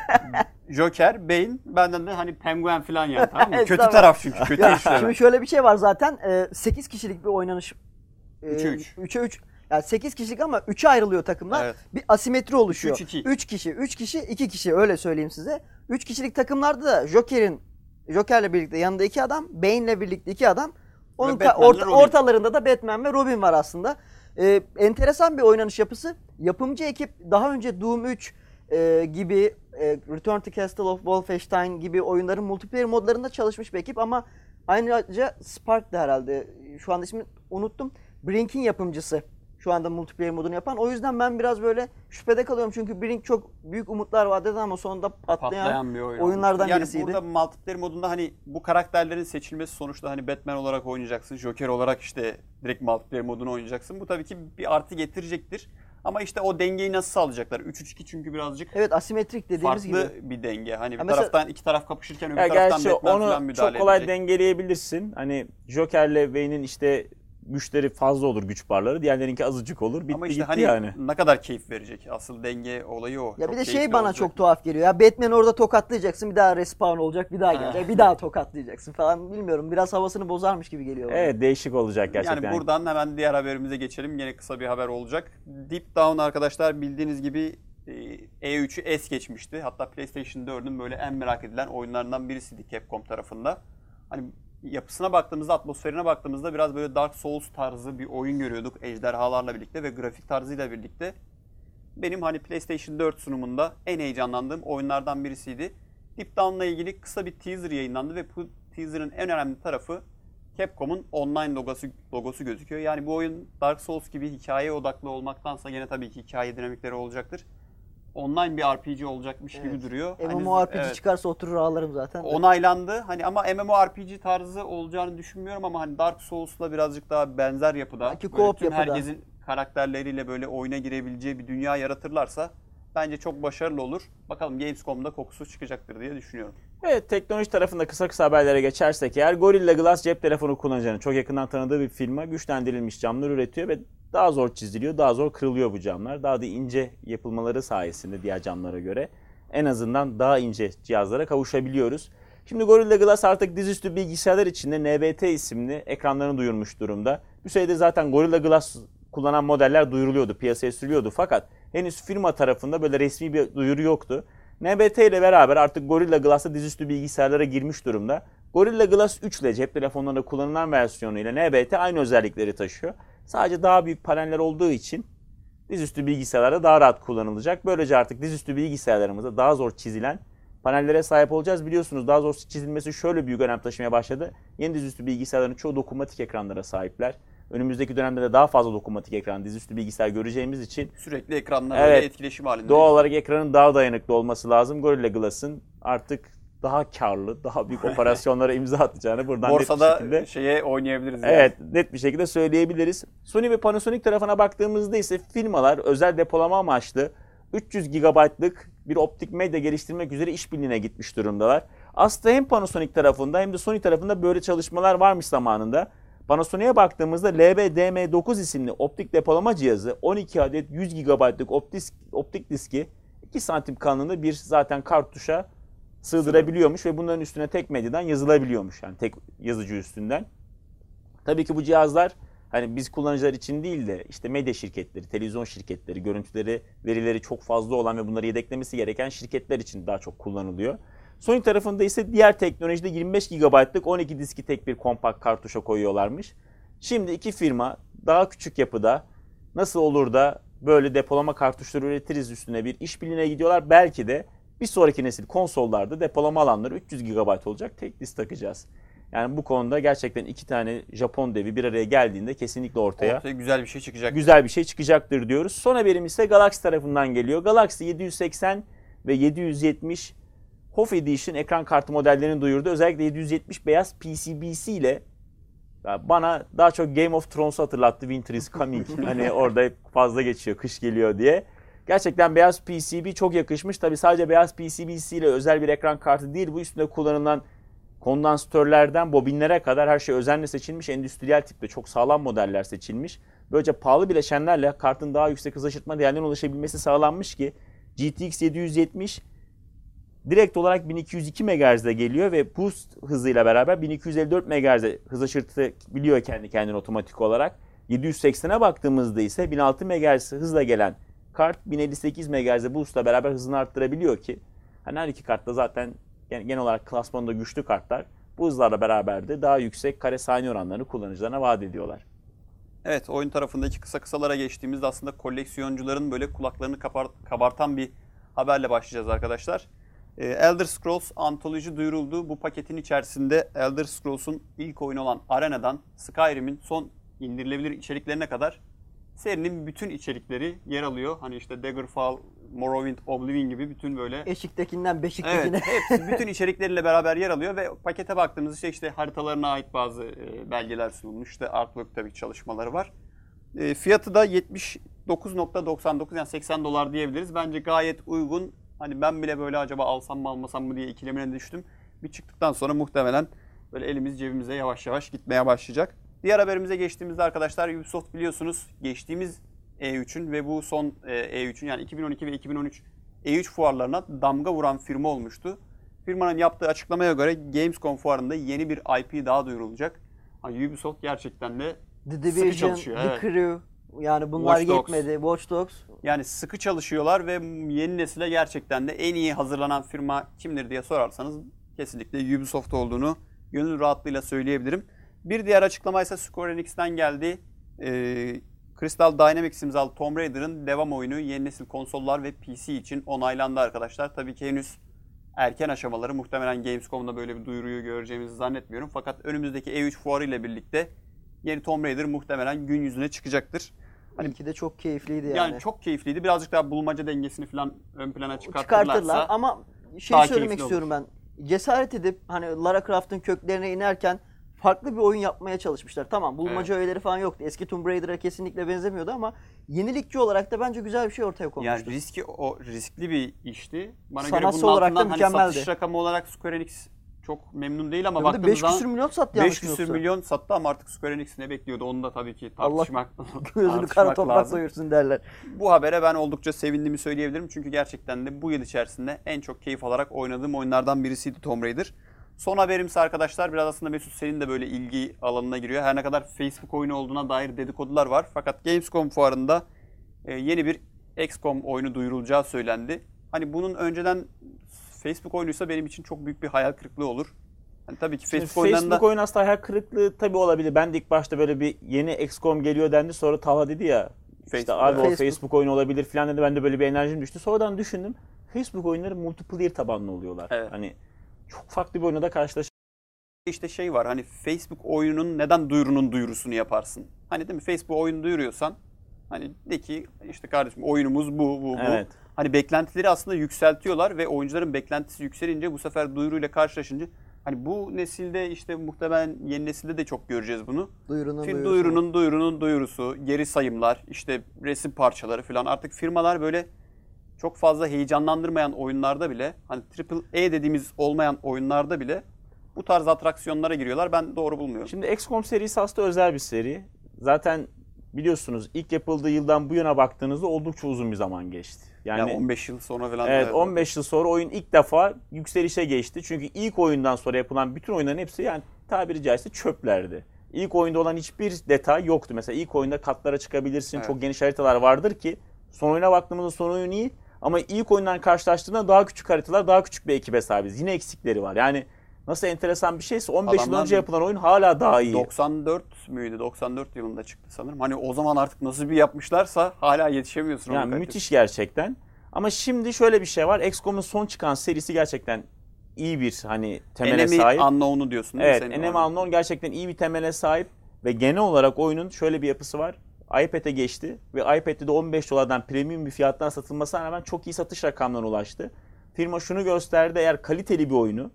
Joker, Bane, benden de hani Penguin falan yani, tamam mı? Kötü Estağfurullah. taraf çünkü, kötü Ya, işler. şimdi şöyle bir şey var zaten. 8 kişilik bir oynanış. 3'e 3. 3'e 3. Yani 8 kişilik ama 3'e ayrılıyor takımlar. Evet. Bir asimetri oluşuyor. 3-2. 3 kişi, 3 kişi, 2 kişi, öyle söyleyeyim size. 3 kişilik takımlarda da Joker'le birlikte yanında 2 adam, Bane'le birlikte 2 adam. Onun Batman'le Robin. ortalarında da Batman ve Robin var aslında. Enteresan bir oynanış yapısı. Yapımcı ekip daha önce Doom 3 gibi, Return to Castle of Wolfenstein gibi oyunların multiplayer modlarında çalışmış bir ekip ama ayrıca Spark da herhalde, şu anda ismini unuttum, Brink'in yapımcısı Şu anda multiplayer modunu yapan. O yüzden ben biraz böyle şüphede kalıyorum. Çünkü Brink çok büyük umutlar vadedi ama sonunda patlayan bir oyun oyunlardan yani birisiydi. Burada multiplayer modunda hani bu karakterlerin seçilmesi sonuçta hani Batman olarak oynayacaksın. Joker olarak işte direkt multiplayer modunu oynayacaksın. Bu tabii ki bir artı getirecektir. Ama işte o dengeyi nasıl sağlayacaklar? 3-3-2 çünkü birazcık Evet, asimetrik dediğimiz farklı gibi. bir denge. Hani bir mesela- taraftan iki taraf kapışırken öbür Ya taraftan gerçi Batman falan onu müdahale çok kolay edecek. dengeleyebilirsin. Hani Joker'le Wayne'in işte güçleri fazla olur, güç barları. Diğerlerinki azıcık olur. Bitti Ama işte gitti hani yani. ne kadar keyif verecek? Asıl denge olayı o. Ya Çok bir de keyifli şey bana olacak. çok tuhaf geliyor. Ya Batman orada tokatlayacaksın, bir daha respawn olacak, bir daha gelecek, bir daha tokatlayacaksın falan, bilmiyorum. Biraz havasını bozarmış gibi geliyor bana. Evet, değişik olacak gerçekten. Yani buradan hemen diğer haberimize geçelim. Yine kısa bir haber olacak. Deep Down arkadaşlar bildiğiniz gibi E3'ü es geçmişti. Hatta PlayStation 4'ün böyle en merak edilen oyunlarından birisiydi Capcom tarafında. Hani yapısına baktığımızda, atmosferine baktığımızda biraz böyle Dark Souls tarzı bir oyun görüyorduk ejderhalarla birlikte ve grafik tarzıyla birlikte. Benim hani PlayStation 4 sunumunda en heyecanlandığım oyunlardan birisiydi. Deep Down'la ilgili kısa bir teaser yayınlandı ve bu teaser'ın en önemli tarafı Capcom'un online logosu gözüküyor. Yani bu oyun Dark Souls gibi hikaye odaklı olmaktansa gene tabii ki hikaye dinamikleri olacaktır. Online bir RPG olacakmış gibi duruyor. MMORPG evet, çıkarsa oturur ağlarım zaten. onaylandı. Hani ama MMORPG tarzı olacağını düşünmüyorum ama hani Dark Souls'la birazcık daha benzer yapıda. Belki Böyle co-op tüm yapıda. herkesin karakterleriyle böyle oyuna girebileceği bir dünya yaratırlarsa bence çok başarılı olur. Bakalım Gamescom'da kokusu çıkacaktır diye düşünüyorum. Evet, teknoloji tarafında kısa haberlere geçersek eğer, Gorilla Glass cep telefonu kullanıcının çok yakından tanıdığı bir firma güçlendirilmiş camlar üretiyor ve daha zor çiziliyor, daha zor kırılıyor bu camlar. Daha da ince yapılmaları sayesinde diğer camlara göre en azından daha ince cihazlara kavuşabiliyoruz. Şimdi Gorilla Glass artık dizüstü bilgisayarlar içinde NBT isimli ekranlarını duyurmuş durumda. Bu sayede zaten Gorilla Glass kullanan modeller duyuruluyordu, piyasaya sürülüyordu fakat henüz firma tarafında böyle resmi bir duyuru yoktu. NBT ile beraber artık Gorilla Glass'ta dizüstü bilgisayarlara girmiş durumda. Gorilla Glass 3 ile cep telefonlarında kullanılan versiyonu ile NBT aynı özellikleri taşıyor. Sadece daha büyük paneller olduğu için dizüstü bilgisayarlarda daha rahat kullanılacak. Böylece artık dizüstü bilgisayarlarımızda daha zor çizilen panellere sahip olacağız. Biliyorsunuz daha zor çizilmesi şöyle büyük önem taşımaya başladı. Yeni dizüstü bilgisayarların çoğu dokunmatik ekranlara sahipler. Önümüzdeki dönemde de daha fazla dokunmatik ekran, dizüstü bilgisayar göreceğimiz için Sürekli ekranlarla evet, etkileşim halinde. doğal olarak ekranın daha dayanıklı olması lazım. Gorilla Glass'ın artık daha karlı, daha büyük operasyonlara imza atacağını buradan Borsada net bir şekilde şeye oynayabiliriz yani. evet, net bir şekilde söyleyebiliriz. Sony ve Panasonic tarafına baktığımızda ise firmalar özel depolama amaçlı 300 GB'lık bir optik medya geliştirmek üzere işbirliğine gitmiş durumdalar. Aslında hem Panasonic tarafında hem de Sony tarafında böyle çalışmalar varmış zamanında. Panasonic'e baktığımızda LBDM9 isimli optik depolama cihazı 12 adet 100 GB'lık optik diski 2 santim kalınlığında bir zaten kartuşa sığdırabiliyormuş ve bunların üstüne tek medyadan yazılabiliyormuş. Yani tek yazıcı üstünden. Tabii ki bu cihazlar hani biz kullanıcılar için değil de işte medya şirketleri, televizyon şirketleri, görüntüleri, verileri çok fazla olan ve bunları yedeklemesi gereken şirketler için daha çok kullanılıyor. Sony tarafında ise diğer teknolojide 25 GB'lık 12 diski tek bir kompakt kartuşa koyuyorlarmış. Şimdi iki firma daha küçük yapıda nasıl olur da böyle depolama kartuşları üretiriz üstüne bir işbirliğine gidiyorlar. Belki de bir sonraki nesil konsollarda depolama alanları 300 GB olacak, tek disk takacağız. Yani bu konuda gerçekten iki tane Japon devi bir araya geldiğinde kesinlikle ortaya güzel bir şey çıkacak. güzel bir şey çıkacaktır diyoruz. Son haberim ise Galaxy tarafından geliyor. Galaxy 780 ve 770 HOF Edition ekran kartı modellerini duyurdu. Özellikle 770 beyaz PCB'si ile bana daha çok Game of Thrones'u hatırlattı. Winter is coming. Hani orada hep fazla geçiyor, kış geliyor diye. Gerçekten beyaz PCB çok yakışmış. Tabii sadece beyaz PCB'si ile özel bir ekran kartı değil. Bu üstünde kullanılan kondansatörlerden bobinlere kadar her şey özenle seçilmiş. Endüstriyel tipte çok sağlam modeller seçilmiş. Böylece pahalı bileşenlerle kartın daha yüksek hız aşırtma değerlerine ulaşabilmesi sağlanmış ki GTX 770 direkt olarak 1202 MHz'de geliyor ve boost hızıyla beraber 1254 MHz'de hız aşırtabiliyor kendi kendine otomatik olarak. 780'e baktığımızda ise 1006 MHz hızla gelen kart 1058 MHz boost'la beraber hızını arttırabiliyor ki hani her iki kart da zaten genel olarak klasmanında güçlü kartlar. Bu hızlarla beraber de daha yüksek kare saniye oranlarını kullanıcılarına vaat ediyorlar. Evet, oyun tarafındaki kısalara geçtiğimizde aslında koleksiyoncuların böyle kulaklarını kabartan bir haberle başlayacağız arkadaşlar. Elder Scrolls Anthology duyuruldu. Bu paketin içerisinde Elder Scrolls'un ilk oyunu olan Arena'dan Skyrim'in son indirilebilir içeriklerine kadar serinin bütün içerikleri yer alıyor. Hani işte Daggerfall, Morrowind, Oblivion gibi bütün böyle Eşiktekinden beşiktekine. evet, hepsi bütün içerikleriyle beraber yer alıyor ve pakete baktığımızda işte haritalarına ait bazı belgeler sunulmuş. İşte artwork tabii ki çalışmaları var. Fiyatı da 79.99 yani $80 diyebiliriz. Bence gayet uygun. Hani ben bile böyle acaba alsam mı almasam mı diye ikilemine düştüm. Bir çıktıktan sonra muhtemelen böyle elimiz cebimize yavaş yavaş gitmeye başlayacak. Diğer haberimize geçtiğimizde arkadaşlar Ubisoft biliyorsunuz geçtiğimiz E3'ün ve bu son E3'ün yani 2012 ve 2013 E3 fuarlarına damga vuran firma olmuştu. Firmanın yaptığı açıklamaya göre Gamescom fuarında yeni bir IP daha duyurulacak. Hani Ubisoft gerçekten de The sıkı Division, çalışıyor. The Evet. Crew, yani bunlar Watch Dogs. yetmedi. Watch Dogs. Yani sıkı çalışıyorlar ve yeni nesile gerçekten de en iyi hazırlanan firma kimdir diye sorarsanız kesinlikle Ubisoft olduğunu gönül rahatlığıyla söyleyebilirim. Bir diğer açıklama ise Square Enix'ten geldi. Crystal Dynamics imzalı Tomb Raider'ın devam oyunu yeni nesil konsollar ve PC için onaylandı arkadaşlar. Tabii ki henüz erken aşamaları, muhtemelen Gamescom'da böyle bir duyuruyu göreceğimizi zannetmiyorum. Fakat önümüzdeki E3 fuarı ile birlikte yeni Tomb Raider muhtemelen gün yüzüne çıkacaktır. Hani İlki de çok keyifliydi yani. yani çok keyifliydi. Birazcık daha bulmaca dengesini falan ön plana çıkartırlar Çıkartırlar ama daha söylemek keyifli istiyorum ben. Cesaret edip hani Lara Croft'ın köklerine inerken farklı bir oyun yapmaya çalışmışlar. Tamam, bulmaca öğeleri falan yoktu. Eski Tomb Raider'a kesinlikle benzemiyordu ama yenilikçi olarak da bence güzel bir şey ortaya konmuştu. Yani riskli bir işti. Bana Sanatsal göre bunun olarak da altından hani mükemmeldi. satış rakamı olarak Square Enix çok memnun değil ama Hem de baktığımız 5 küsür zaman milyon sattı 5 yanlış küsür yoksa. milyon sattı ama artık Square Enix ne bekliyordu onu da tabii ki Allah tartışmak, Gözünü kara tartışmak toprak lazım. doyursun derler. Bu habere ben oldukça sevindiğimi söyleyebilirim. Çünkü gerçekten de bu yıl içerisinde en çok keyif alarak oynadığım oyunlardan birisiydi Tomb Raider. Son haberimse arkadaşlar biraz aslında Mesut senin de böyle ilgi alanına giriyor. Her ne kadar Facebook oyunu olduğuna dair dedikodular var. Fakat Gamescom fuarında yeni bir XCOM oyunu duyurulacağı söylendi. Hani bunun önceden Facebook oyunuysa benim için çok büyük bir hayal kırıklığı olur. Yani tabii ki Facebook oyunlarında... Facebook oyunu aslında hayal kırıklığı tabii olabilir. Ben de ilk başta böyle bir yeni XCOM geliyor dendi. Sonra Talha dedi ya işte abi o Facebook oyunu olabilir falan dedi. Ben de böyle bir enerjim düştü. Sonradan düşündüm. Facebook oyunları multiplayer tabanlı oluyorlar. Evet. Hani çok farklı bir oyuna da İşte şey var hani Facebook oyunun neden duyurusunu yaparsın? Hani değil mi Facebook oyunu duyuruyorsan hani de ki işte kardeşim oyunumuz bu. Evet. Hani beklentileri aslında yükseltiyorlar ve oyuncuların beklentisi yükselince bu sefer duyuruyla karşılaşınca hani bu nesilde işte muhtemelen yeni nesilde de çok göreceğiz bunu. Duyurunun duyurusu, geri sayımlar, işte resim parçaları falan artık firmalar böyle çok fazla heyecanlandırmayan oyunlarda bile hani AAA dediğimiz olmayan oyunlarda bile bu tarz atraksiyonlara giriyorlar. Ben doğru bulmuyorum. Şimdi XCOM serisi aslında özel bir seri. Zaten biliyorsunuz ilk yapıldığı yıldan bu yana baktığınızda oldukça uzun bir zaman geçti. Yani 15 yıl sonra falan. Evet, 15 yıl sonra oyun ilk defa yükselişe geçti. Çünkü ilk oyundan sonra yapılan bütün oyunların hepsi yani tabiri caizse çöplerdi. İlk oyunda olan hiçbir detay yoktu. Mesela ilk oyunda katlara çıkabilirsin. Evet. Çok geniş haritalar vardır ki son oyuna baktığımızda son oyun iyi. Ama ilk oyundan karşılaştığında daha küçük haritalar, daha küçük bir ekibe sahibiz. Yine eksikleri var. Yani nasıl enteresan bir şeyse 15 yıl önce yapılan oyun hala daha iyi. 94 müydü? 94 yılında çıktı sanırım. Hani o zaman artık nasıl bir yapmışlarsa hala yetişemiyorsun. Yani müthiş gerçekten. Ama şimdi şöyle bir şey var. XCOM'un son çıkan serisi gerçekten iyi bir hani temele sahip. Enemy Unknown'u diyorsun değil mi? Evet, Enemy Unknown gerçekten iyi bir temele sahip ve genel olarak oyunun şöyle bir yapısı var. iPad'e geçti ve iPad'de de $15'dan premium bir fiyattan satılmasına rağmen çok iyi satış rakamlarına ulaştı. Firma şunu gösterdi, eğer kaliteli bir oyunu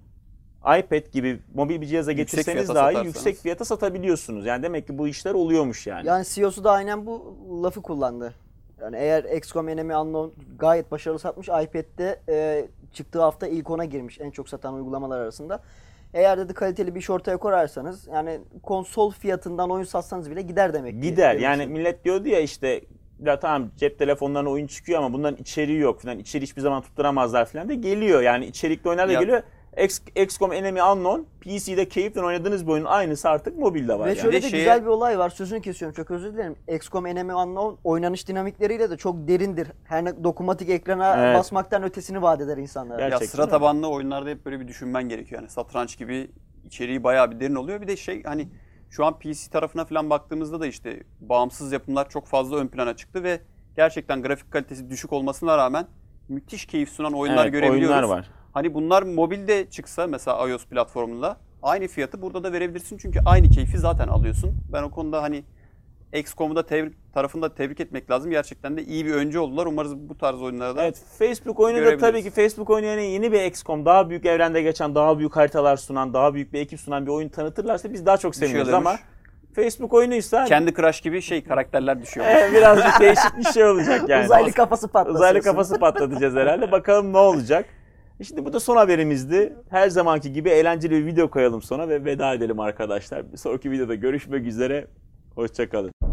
iPad gibi mobil bir cihaza getirseniz dahi yüksek fiyata satabiliyorsunuz. Yani demek ki bu işler oluyormuş yani. Yani CEO'su da aynen bu lafı kullandı. Yani eğer XCOM Enemy Unknown gayet başarılı satmış, iPad'de çıktığı hafta ilk 10'a girmiş en çok satan uygulamalar arasında. Eğer dedi kaliteli bir iş ortaya koyarsanız yani konsol fiyatından oyun satsanız bile gider demek ki. Gider. Yani millet diyordu ya işte ya tamam cep telefonlarına oyun çıkıyor ama bunların içeriği yok falan. İçeriği hiçbir zaman tutturamazlar falan da geliyor. Yani içerikli oyunlar da geliyor. XCOM Enemy Unknown PC'de keyifle oynadığınız bir oyunun aynısı artık mobilde var. Ve şöyle de güzel bir olay var. Sözünü kesiyorum. Çok özür dilerim. XCOM Enemy Unknown oynanış dinamikleriyle de çok derindir. Her ne dokunmatik ekrana basmaktan ötesini vaat eder insanlara. Ya sıra tabanlı oyunlarda hep böyle bir düşünmen gerekiyor. Yani satranç gibi içeriği bayağı bir derin oluyor. Bir de şey hani şu an PC tarafına falan baktığımızda da işte bağımsız yapımlar çok fazla ön plana çıktı ve gerçekten grafik kalitesi düşük olmasına rağmen müthiş keyif sunan oyunlar görebiliyoruz. Oyunlar var. Hani bunlar mobilde çıksa mesela iOS platformunda aynı fiyatı burada da verebilirsin. Çünkü aynı keyfi zaten alıyorsun. Ben o konuda hani XCOM'u da tarafını da tebrik etmek lazım. Gerçekten de iyi bir öncü oldular. Umarız bu tarz oyunlara da Evet, Facebook oyunu da görebiliriz. tabii ki Facebook oyunu yani yeni bir XCOM, daha büyük evrende geçen, daha büyük haritalar sunan, daha büyük bir ekip sunan bir oyun tanıtırlarsa biz daha çok seviniriz Düşüyor ama demiş. Facebook oyunuysa Candy Crush gibi karakterler düşüyor. birazcık değişik bir şey olacak yani. Uzaylı kafası patlasın. Uzaylı kafası patlatacağız herhalde. Bakalım ne olacak. Şimdi bu da son haberimizdi. Her zamanki gibi eğlenceli bir video koyalım sonra ve veda edelim arkadaşlar. Bir sonraki videoda görüşmek üzere. Hoşça kalın.